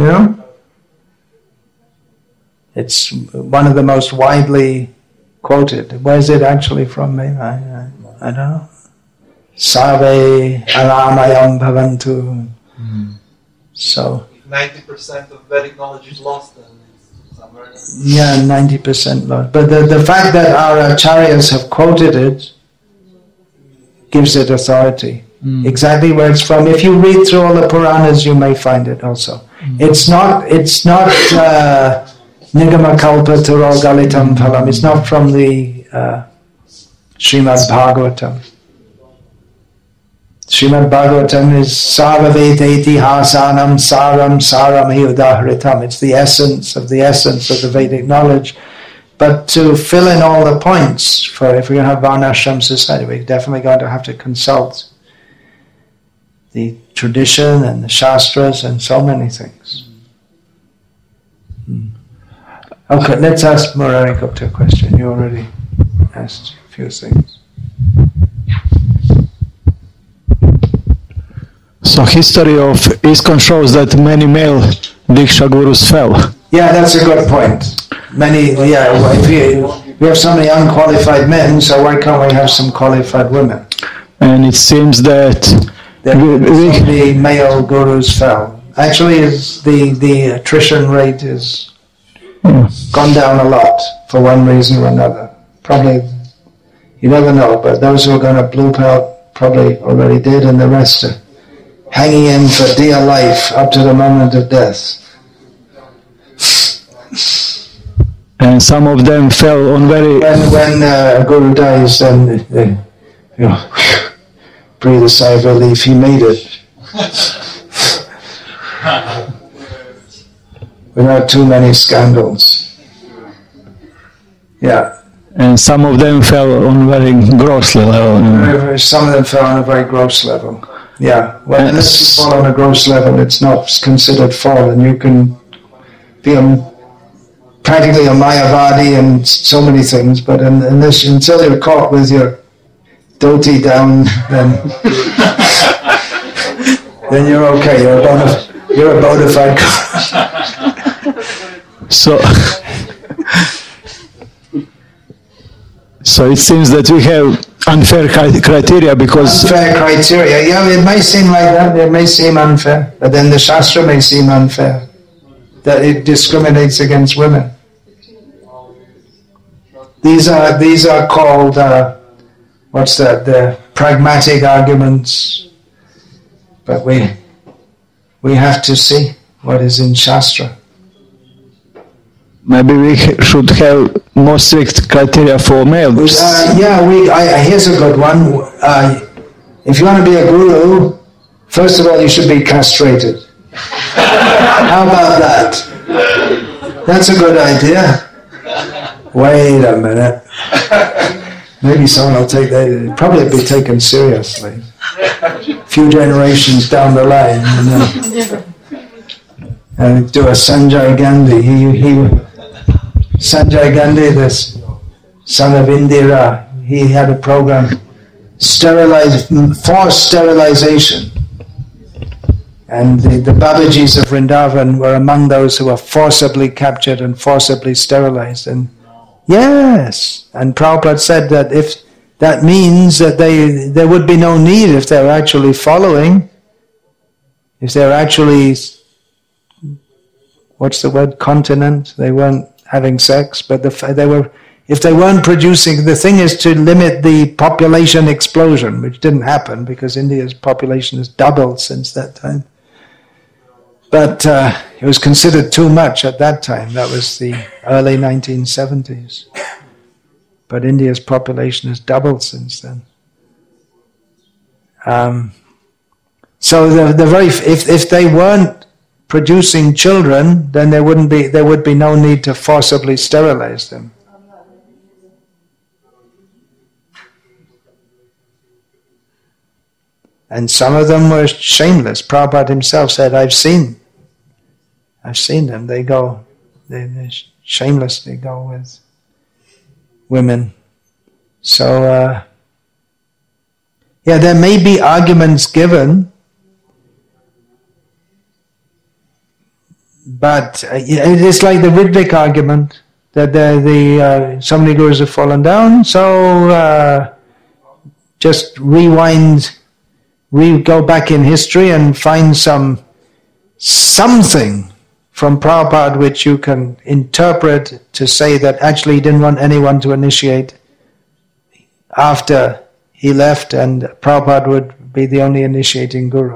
It's one of the most widely quoted. Where's it actually from? Maybe I don't know. Sarve Aramayam Bhavantu. So 90% of Vedic knowledge is lost then. Somewhere else. Yeah, 90% lost. But the fact that our acharyas have quoted it gives it authority. Exactly where it's from. If you read through all the Puranas, you may find it also. It's not Nigama Kalpa Taro Galitam Phalam. It's not from the Srimad Bhagavatam. Srimad Bhagavatam is Sarvaveda Hasanam Saram Sarami Udaharitam. It's the essence of the Vedic knowledge. But to fill in all the points, if we're going to have Varnashram society, we're definitely going to have to consult the tradition and the Shastras and so many things. Okay, let's ask Murari Gupta a question. You already asked a few things. So history of ISKCON shows that many male Diksha gurus fell. Yeah, that's a good point. If we have so many unqualified men, so why can't we have some qualified women? And it seems that the male gurus fell. Actually, the attrition rate is gone down a lot for one reason or another. Probably, you never know, but those who are going to bloop out probably already did, and the rest are hanging in for dear life up to the moment of death. And some of them fell on very... When a guru dies, then they breathe a sigh of relief. He made it. Without too many scandals. Yeah. And some of them fell on very gross level. Some of them fell on a very gross level. Yeah. Well, unless you fall on a gross level, it's not considered fall, and you can be practically a Mayavadi and so many things, but until you're caught with your dhoti down, then you're okay. You're a bona fide. So it seems that we have unfair criteria because... Unfair criteria, yeah, it may seem like that, it may seem unfair, but then the Shastra may seem unfair, that it discriminates against women. These are called, the pragmatic arguments, but we have to see what is in Shastra. Maybe we should have more strict criteria for males. Here's a good one. If you want to be a guru, first of all, you should be castrated. How about that? That's a good idea. Wait a minute. Maybe someone will take that. It'll probably be taken seriously. A few generations down the line. And do a Sanjay Gandhi. Sanjay Gandhi, this son of Indira, he had a program, forced sterilization. And the Babajis of Vrindavan were among those who were forcibly captured and forcibly sterilized. And yes, and Prabhupada said that if that means that there would be no need if they were actually following, if they were actually, continent, they weren't having sex, but if they weren't producing, the thing is to limit the population explosion, which didn't happen because India's population has doubled since that time. But it was considered too much at that time. That was the early 1970s. But India's population has doubled since then. So if they weren't producing children, then there would be no need to forcibly sterilize them. And some of them were shameless. Prabhupada himself said, I've seen them. They shamelessly go with women. So, there may be arguments given, but it's like the Ritwik argument, that so many gurus have fallen down, so just go back in history and find something from Prabhupada which you can interpret to say that actually he didn't want anyone to initiate after he left, and Prabhupada would be the only initiating guru.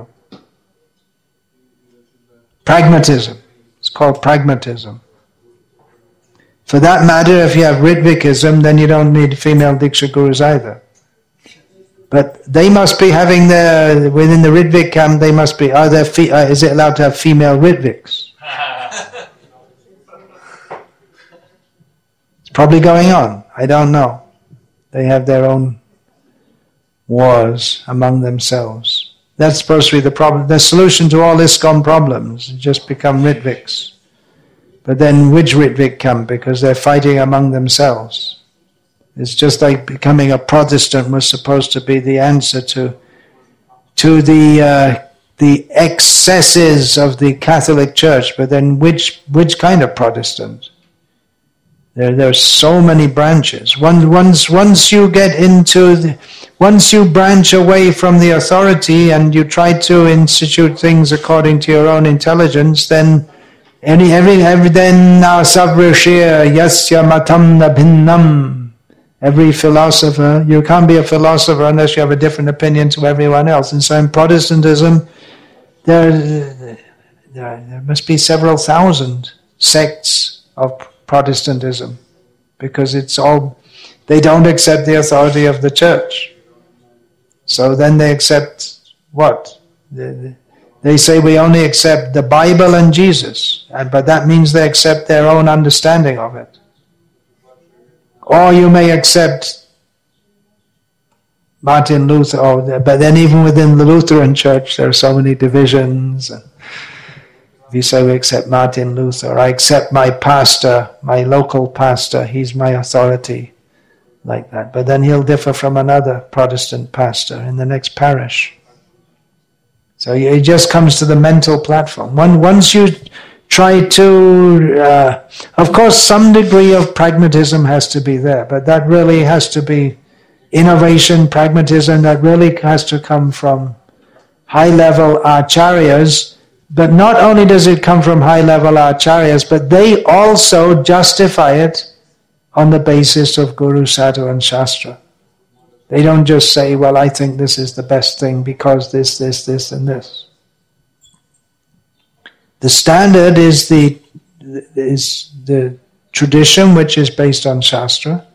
Pragmatism. It's called pragmatism. For that matter, if you have Ritvikism, then you don't need female Diksha gurus either. But they must be having within the Ritvik camp, they must be, is it allowed to have female Ritviks? It's probably going on. I don't know. They have their own wars among themselves. That's supposed to be the problem. The solution to all ISKCON problems, just become Ritviks. But then which Ritvik camp? Because they're fighting among themselves. It's just like becoming a Protestant was supposed to be the answer to the excesses of the Catholic Church. But then which kind of Protestant? There are so many branches. Once you get into once you branch away from the authority and you try to institute things according to your own intelligence, then then savrishya yasya matam na bhinnam. Every philosopher, you can't be a philosopher unless you have a different opinion to everyone else. And so in Protestantism, there must be several thousand sects of Protestantism, because they don't accept the authority of the church. So then they accept what? They say we only accept the Bible and Jesus, but that means they accept their own understanding of it. Or you may accept Martin Luther, but then even within the Lutheran Church there are so many divisions. If you say we accept Martin Luther, I accept my pastor, my local pastor, he's my authority, like that. But then he'll differ from another Protestant pastor in the next parish. So it just comes to the mental platform. Once you try to, of course some degree of pragmatism has to be there, but that really has to be innovation, pragmatism, that really has to come from high-level acharyas. But not only does it come from high-level acharyas, but they also justify it on the basis of Guru, Sadhu and Shastra. They don't just say, well, I think this is the best thing because this, and this. The standard is the tradition which is based on Shastra.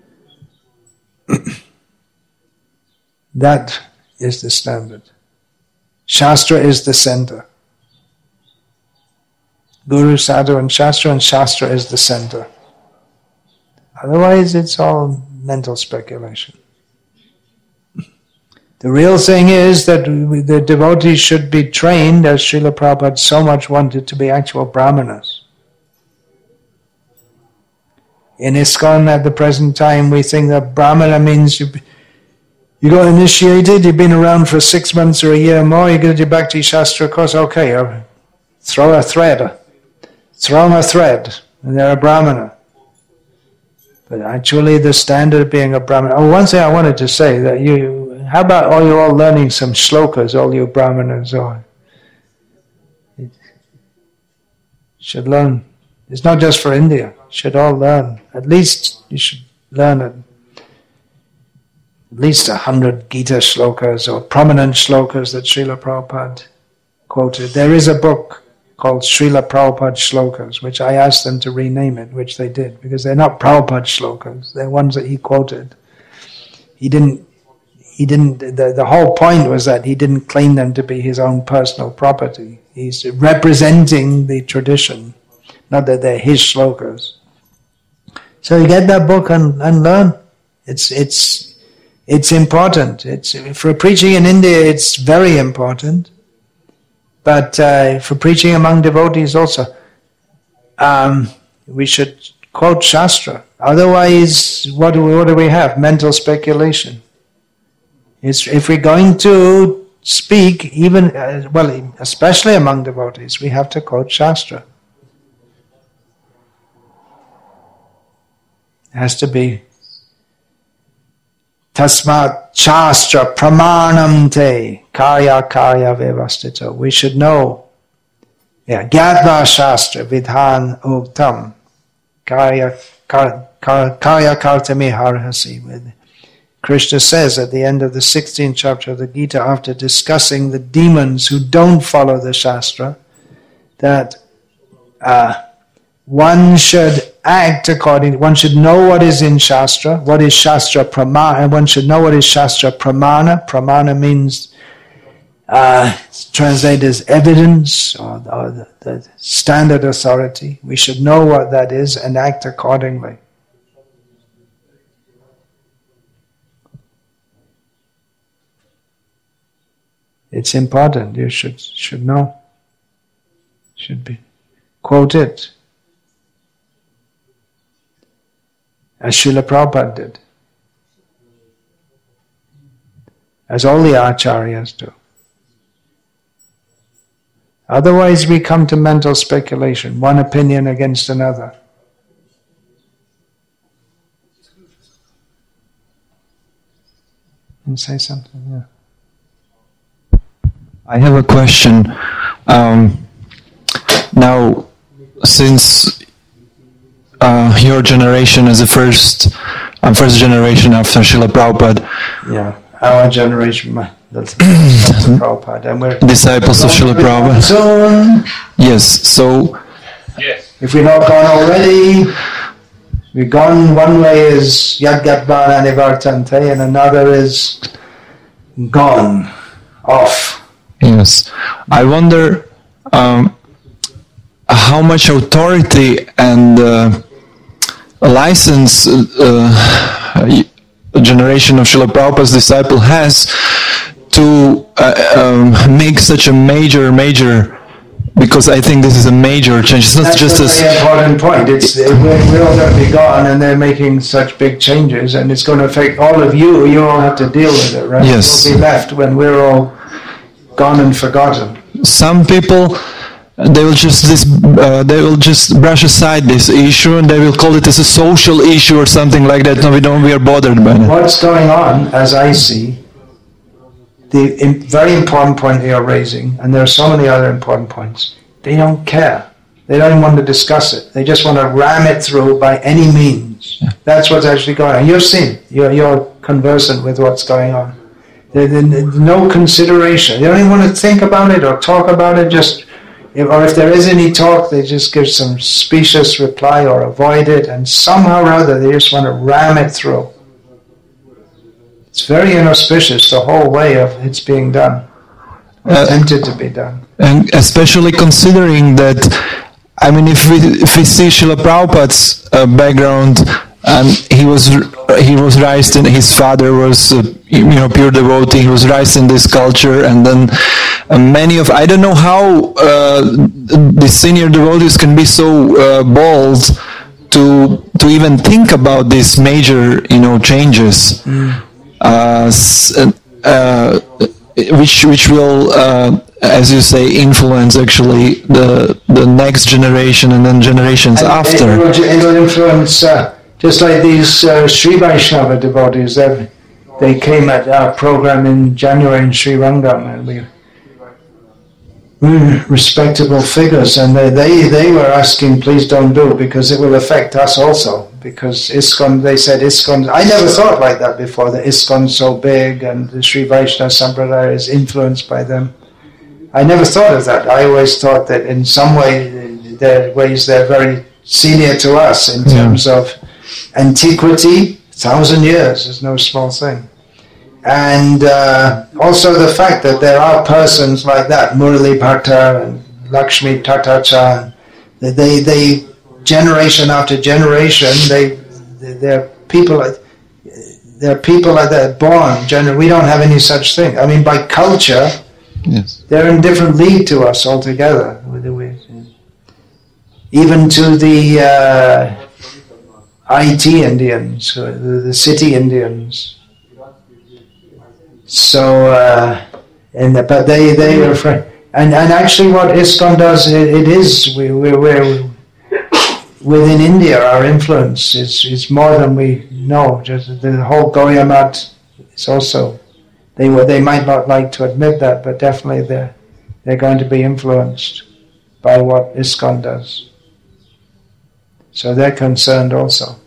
That is the standard. Shastra is the center. Guru, Sadhu and Shastra is the center. Otherwise it's all mental speculation. The real thing is that the devotees should be trained, as Srila Prabhupada so much wanted, to be actual brahmanas. In ISKCON at the present time, we think that brahmana means you got initiated, you've been around for 6 months or a year more, you get your Bhakti Shastra course, okay, throw a thread, and they're a brahmana. But actually the standard of being a brahmana... Oh, one thing I wanted to say, that how about you're all learning some shlokas, all you brahmanas, should learn. It's not just for India, should all learn. At least you should learn at least 100 Gita shlokas or prominent shlokas that Srila Prabhupada quoted. There is a book called Srila Prabhupada Shlokas, which I asked them to rename it, which they did, because they're not Prabhupada shlokas, they're ones that he quoted. The whole point was that he didn't claim them to be his own personal property. He's representing the tradition, not that they're his shlokas. So you get that book and learn. It's It's important. For preaching in India, it's very important. But for preaching among devotees also, we should quote Shastra. Otherwise, what do we have? Mental speculation. If we're going to speak, even especially among devotees, we have to quote Shastra. It has to be Tasmat Shastra Pramanam Te Karya Vyavastito. We should know. Gyatva Shastra Vidhan Uktam Karya Kartami Harhasi. Krishna says at the end of the 16th chapter of the Gita, after discussing the demons who don't follow the Shastra, that one should act according, one should know what is in Shastra, what is Shastra Pramana, and one should know what is Shastra Pramana. Pramana means, translated as evidence, or the standard authority. We should know what that is and act accordingly. It's important, you should know. Should be. Quote it. As Srila Prabhupada did. As all the acharyas do. Otherwise we come to mental speculation, one opinion against another. And say something, yeah. I have a question. Now, since your generation is the first generation after Srila Prabhupada. Yeah, our generation, that's Prabhupada, and we're disciples of Srila Prabhupada. Soon. Yes, so. Yes. If we're not gone already, we're gone. One way is Yadgatvan Anivartante, and another is gone, off. Yes, I wonder how much authority and a license a generation of Srila Prabhupada's disciple has to make such a major, because I think this is a major change. It's not That's just a very important point. We're all going to be gone, and they're making such big changes, and it's going to affect all of you. You all have to deal with it, right? Yes. We'll be left when we're all gone and forgotten. Some people, they will just brush aside this issue and they will call it as a social issue or something like that. No, we are bothered by it. What's going on, as I see, the very important point they are raising, and there are so many other important points, they don't care. They don't even want to discuss it. They just want to ram it through by any means. Yeah. That's what's actually going on. You've seen, you're conversant with what's going on. There's no consideration. They don't even want to think about it or talk about it. Or if there is any talk, they just give some specious reply or avoid it, and somehow or other they just want to ram it through. It's very inauspicious, the whole way of it's being done, attempted to be done. And especially considering that, I mean, if we see Srila Prabhupada's background, and he was raised in, his father was pure devotee. He was raised in this culture, and then many of, I don't know how the senior devotees can be so bold to even think about these major changes, which will as you say, influence actually the next generation and then generations and after. It will influence. Just like these Sri Vaishnava devotees, they came at our program in January in Sri Rangam, and we were respectable figures, and they were asking, please don't do, because it will affect us also. Because ISKCON, they said ISKCON, I never thought like that before, that ISKCON's so big and the Sri Vaishnava Sampradaya is influenced by them. I never thought of that. I always thought that in some way, they're very senior to us in terms of antiquity. 1,000 years is no small thing. And also the fact that there are persons like that, Murali Bhatta and Lakshmi Tatacha, they generation after generation, they're people, there are people that are born, generally, we don't have any such thing. I mean, by culture, Yes. they're in different league to us altogether. Even to the IT Indians, the city Indians. So, but they are afraid. And actually, what ISKCON does, it is we're within India. Our influence is more than we know. Just the whole Gaudiya Math is also. They might not like to admit that, but definitely they're going to be influenced by what ISKCON does. So they're concerned also.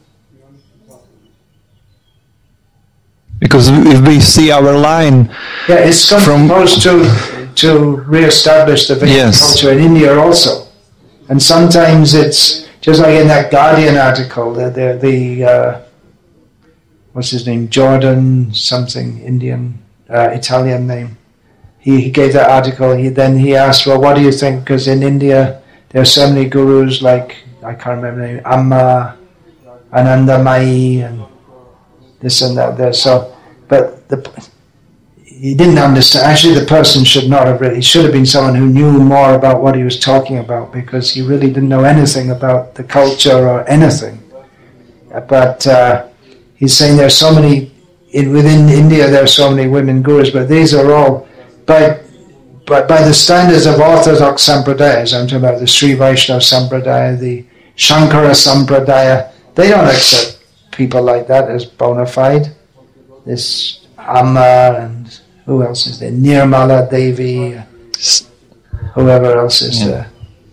Because if we see our line, Yeah, ISKCON supposed to re-establish the Vedic Yes. culture in India also. And sometimes it's, just like in that Guardian article, the what's his name, Jordan something, Indian, Italian name. He gave that article, he asked, well, what do you think? Because in India, there are so many gurus like, I can't remember the name, Amma, Anandamayi, and this and that there. So, but he didn't understand. Actually, the person should not have really. He should have been someone who knew more about what he was talking about, because he really didn't know anything about the culture or anything. But he's saying there are so many within India. There are so many women gurus, but these are all by the standards of Orthodox Sampradayas. I'm talking about the Sri Vaishnava Sampradaya, the Shankara Sampradaya. They don't accept people like that as bona fide. This Amma and who else is there? Nirmala Devi, whoever else is there.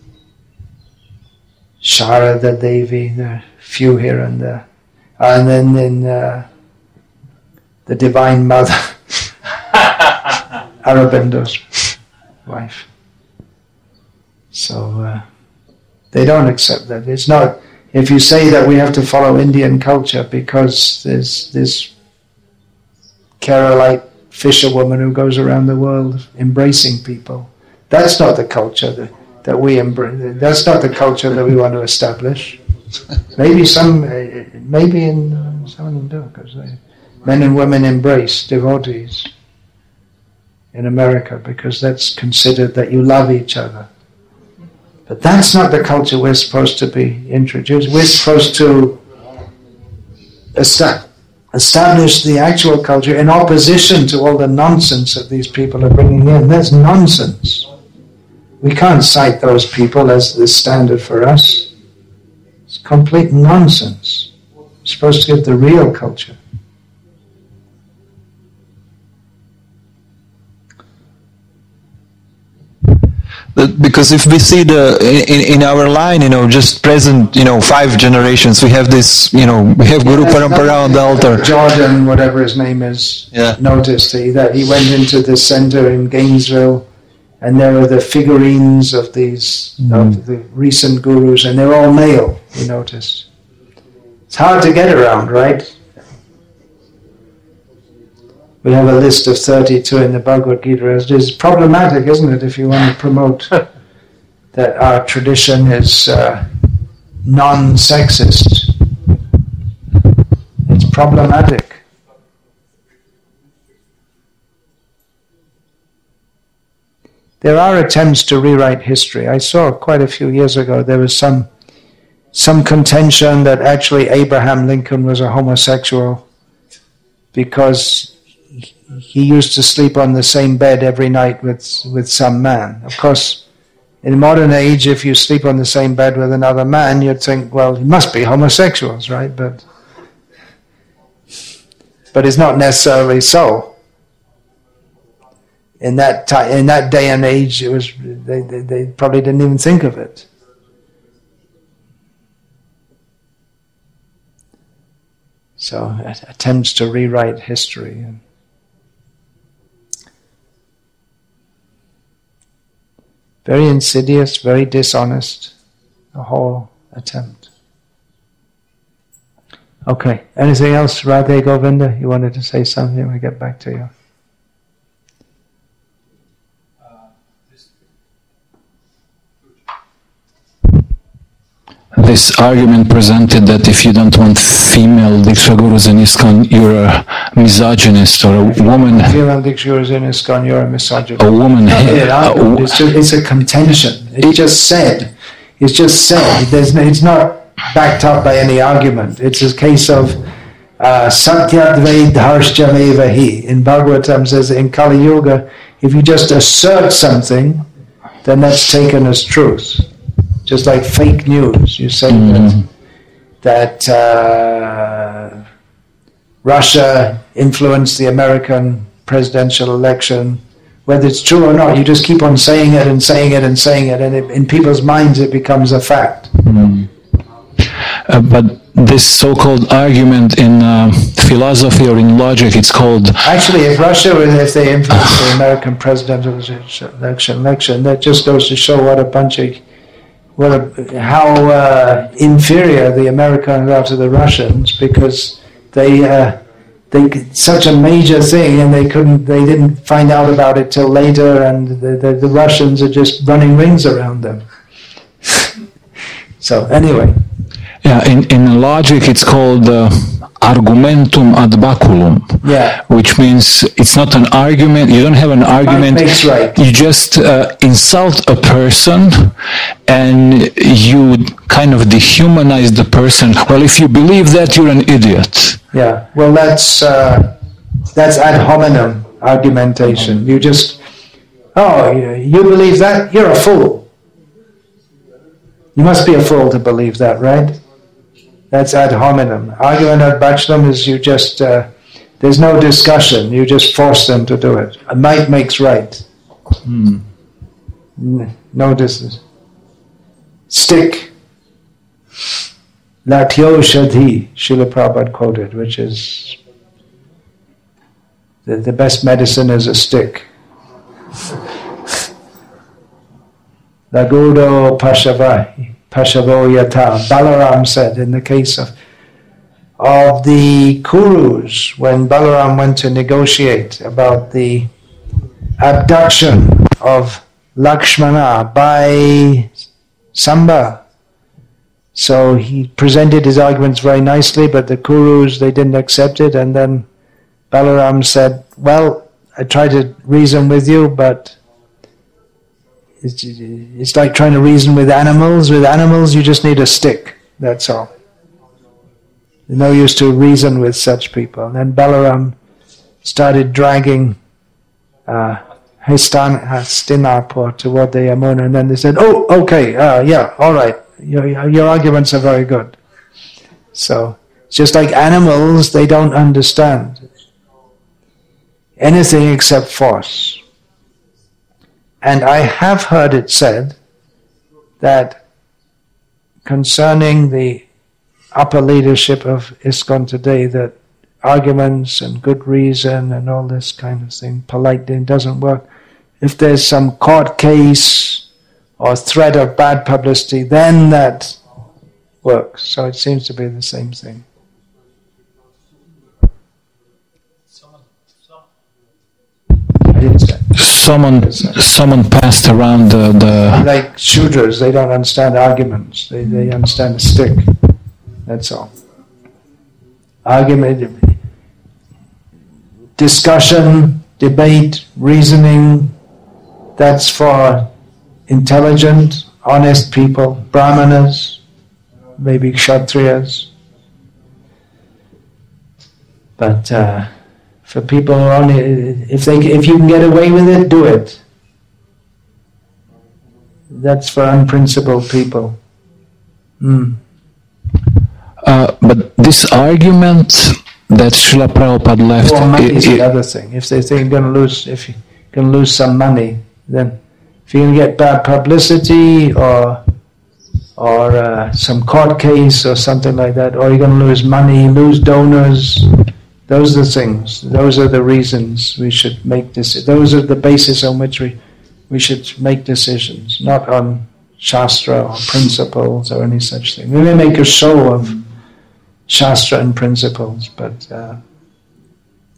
Sharada Devi, there are a few here and there. And then the Divine Mother, Aurobindo's wife. So they don't accept that. It's not, if you say that we have to follow Indian culture because there's this Keralite fisherwoman who goes around the world embracing people, that's not the culture that we embrace. That's not the culture that we want to establish. Maybe in some of them do, because men and women embrace devotees in America because that's considered that you love each other. But that's not the culture we're supposed to be introduced. We're supposed to establish the actual culture in opposition to all the nonsense that these people are bringing in. That's nonsense. We can't cite those people as the standard for us. It's complete nonsense. We're supposed to get the real culture. because if we see in our line, just present, 5 generations, we have this, we have Guru Parampara on the altar. Jordan, whatever his name is, noticed that he went into the center in Gainesville, and there were the figurines of these of the recent gurus, and they're all male. He noticed. It's hard to get around, right? We have a list of 32 in the Bhagavad Gita. It's problematic, isn't it, if you want to promote that our tradition is non-sexist. It's problematic. There are attempts to rewrite history. I saw quite a few years ago there was some contention that actually Abraham Lincoln was a homosexual because he used to sleep on the same bed every night with some man. Of course, in the modern age, if you sleep on the same bed with another man, you'd think, well, he must be homosexuals, right? But it's not necessarily so. In that day and age, it was they probably didn't even think of it. So attempts to rewrite history. Very insidious, very dishonest, the whole attempt. Okay, anything else, Radhe Govinda? You wanted to say something? We'll get back to you. this argument presented that if you don't want female Diksha Gurus in ISKCON, you're a misogynist, or a woman. Female Diksha Gurus in ISKCON, you're a misogynist. A woman. It's a contention. It's just said. It's not backed up by any argument. It's a case of Satyadvaid Harshjameva Hi. In Bhagavatam says in Kali Yuga, if you just assert something, then that's taken as truth. Just like fake news. You say that Russia influenced the American presidential election. Whether it's true or not, you just keep on saying it, and in people's minds it becomes a fact. But this so-called argument in philosophy or in logic, it's called... Actually, if they influence the American presidential election, that just goes to show how inferior the Americans are to the Russians, because they such a major thing, and they didn't find out about it till later, and the Russians are just running rings around them. So anyway. Yeah, in logic it's called argumentum ad baculum, which means it's not an argument, you don't have an argument, right. You just insult a person and you kind of dehumanize the person. Well, if you believe that, you're an idiot. Yeah, well that's ad hominem argumentation. You just, you believe that? You're a fool. You must be a fool to believe that, right? That's ad hominem. Argument ad baculum is you just, there's no discussion, you just force them to do it. Might makes right. No distance. Stick. Latyo Shadhi, Srila Prabhupada quoted, which is the best medicine is a stick. Lagudo Pashavo Yata. Balaram said in the case of the Kurus, when Balaram went to negotiate about the abduction of Lakshmana by Samba. So he presented his arguments very nicely, but the Kurus, they didn't accept it, and then Balaram said, well, I tried to reason with you, but it's like trying to reason with animals. With animals, you just need a stick. That's all. There's no use to reason with such people. And then Balaram started dragging Hastinapur toward the Yamuna, and then they said, "Oh, okay, yeah, all right. Your arguments are very good." So it's just like animals; they don't understand anything except force. And I have heard it said that concerning the upper leadership of ISKCON today, that arguments and good reason and all this kind of thing, polite thing, doesn't work. If there's some court case or threat of bad publicity, then that works. So it seems to be the same thing. Someone passed around the like Shudras, they don't understand arguments. They understand a stick. That's all. Argument, discussion, debate, reasoning, that's for intelligent, honest people, brahmanas, maybe kshatriyas. But for people who only, if you can get away with it, do it. That's for unprincipled people. But this argument that Srila Prabhupada left... Well, money is the other thing. If they think if you're going to lose some money, then if you can get bad publicity or some court case or something like that, or you're going to lose money, lose donors, those are the things. Those are the reasons we should make decisions. Those are the basis on which we should make decisions, not on Shastra or principles or any such thing. We may make a show of Shastra and principles, but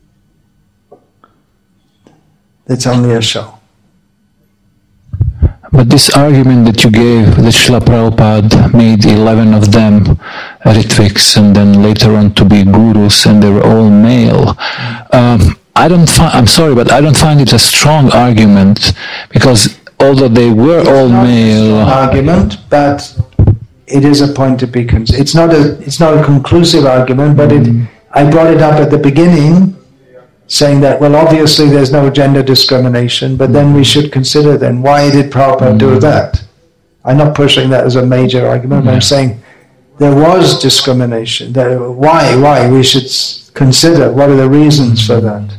it's only a show. But this argument that you gave, that Srila Prabhupada made 11 of them Ritviks and then later on to be gurus and they were all male, I'm sorry, but I don't find it a strong argument because although they were all male... argument, but it is a point to be considered. It's not a conclusive argument, but I brought it up at the beginning, saying that, well, obviously there's no gender discrimination, but then we should consider then, why did Prabhupada do that? I'm not pushing that as a major argument, but I'm saying there was discrimination. Why? We should consider, what are the reasons for that?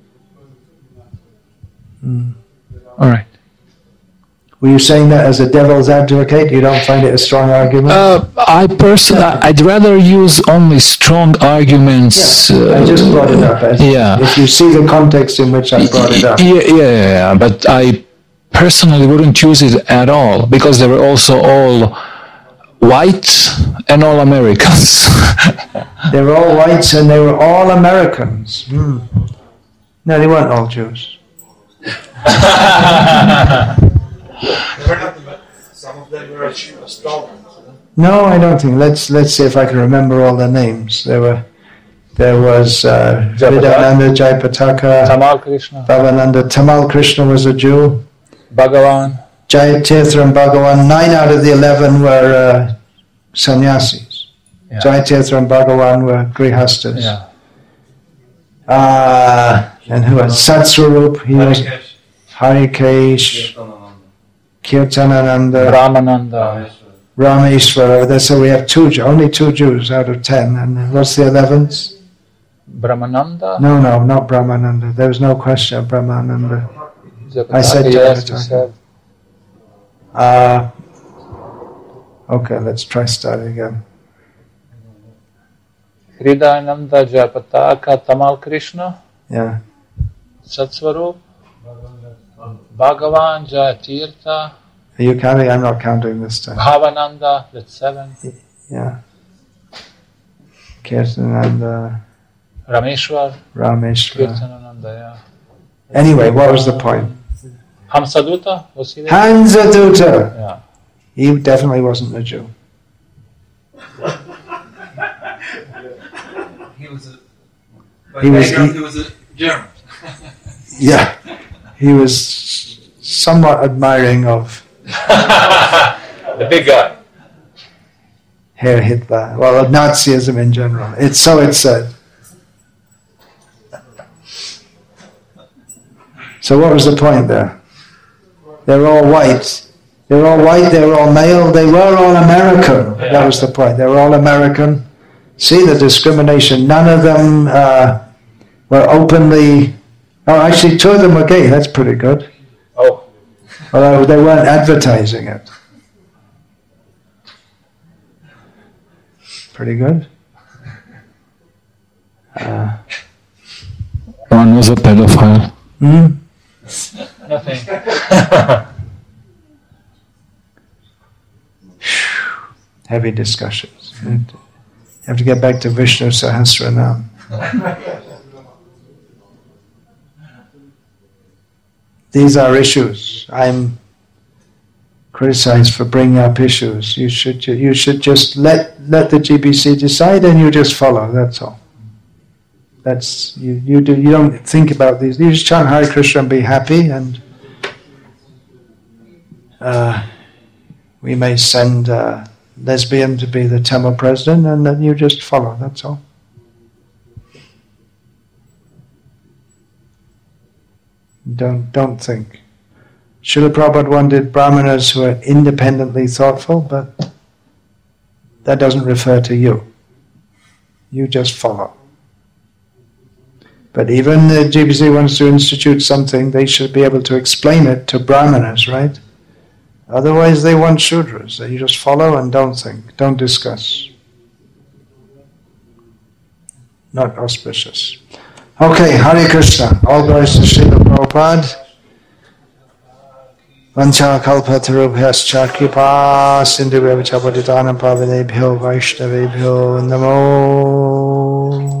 All right. Were you saying that as a devil's advocate? You don't find it a strong argument? I'd rather use only strong arguments. I just brought it up. If you see the context in which I brought it up. Yeah, but I personally wouldn't use it at all because they were also all white and all Americans. They were all whites and they were all Americans. No, they weren't all Jews. Some of them were stolen. No, I don't think. Let's see if I can remember all their names. There was Vidananda Jayapataka, Tamal Krishna, Bhavananda. Tamal Krishna was a Jew. Bhagavan, Jayatirtha and Bhagavan. 9 out of the 11 were sannyasis. Yeah. Jayatirtha and Bhagavan were grihastas. Yeah. And who else? Satswarup. He was Harikesh, Kirtanananda, Ramananda, Rameshwara. So we have only 2 Jews out of 10. And what's the 11th? Brahmananda? No, not Brahmananda. There was no question of Brahmananda. I said Jayapataka. Okay, let's try starting again. Hridayananda, Jayapataka, Tamal Krishna, Yeah. Satswarup, Bhagavan, Jayatirtha. Are you counting? I'm not counting this time. Bhavananda, that's 7. Yeah. Kirtananda, Rameshwar, Rameshwara. Kirtanananda, yeah. Anyway, what was the point? Hamsaduta, was he there? Hansaduta! Yeah. He definitely wasn't a Jew. He was a German. Yeah. He was somewhat admiring of The big guy. Herr Hitler. Well, of Nazism in general. It's said. So what was the point there? They're all white. They were all white, they were all male, they were all American. That was the point. They were all American. See the discrimination. None of them were openly... Oh, actually 2 of them were gay. That's pretty good. Oh. Although they weren't advertising it. Pretty good. One was a pedophile. Nothing. Heavy discussions. You have to get back to Vishnu Sahasranam. These are issues. I'm criticized for bringing up issues. You should just let the GBC decide, and you just follow. That's all. That's you don't think about these. You just chant Hare Krishna and be happy, and we may send Lesbian to be the Tamil president, and then you just follow. That's all. Don't think. Srila Prabhupada wanted Brahmanas who are independently thoughtful, but that doesn't refer to you. You just follow. But even the GBC wants to institute something, they should be able to explain it to Brahmanas, right? Otherwise they want Shudras. So you just follow and don't think, don't discuss. Not auspicious. Okay, Hare Krishna. All glories to Srila Prabhupada. Vancha kalpa tarubhyascha kripa sindhu vyavacha patitanam pavanebhyo vaishnavebhyo namo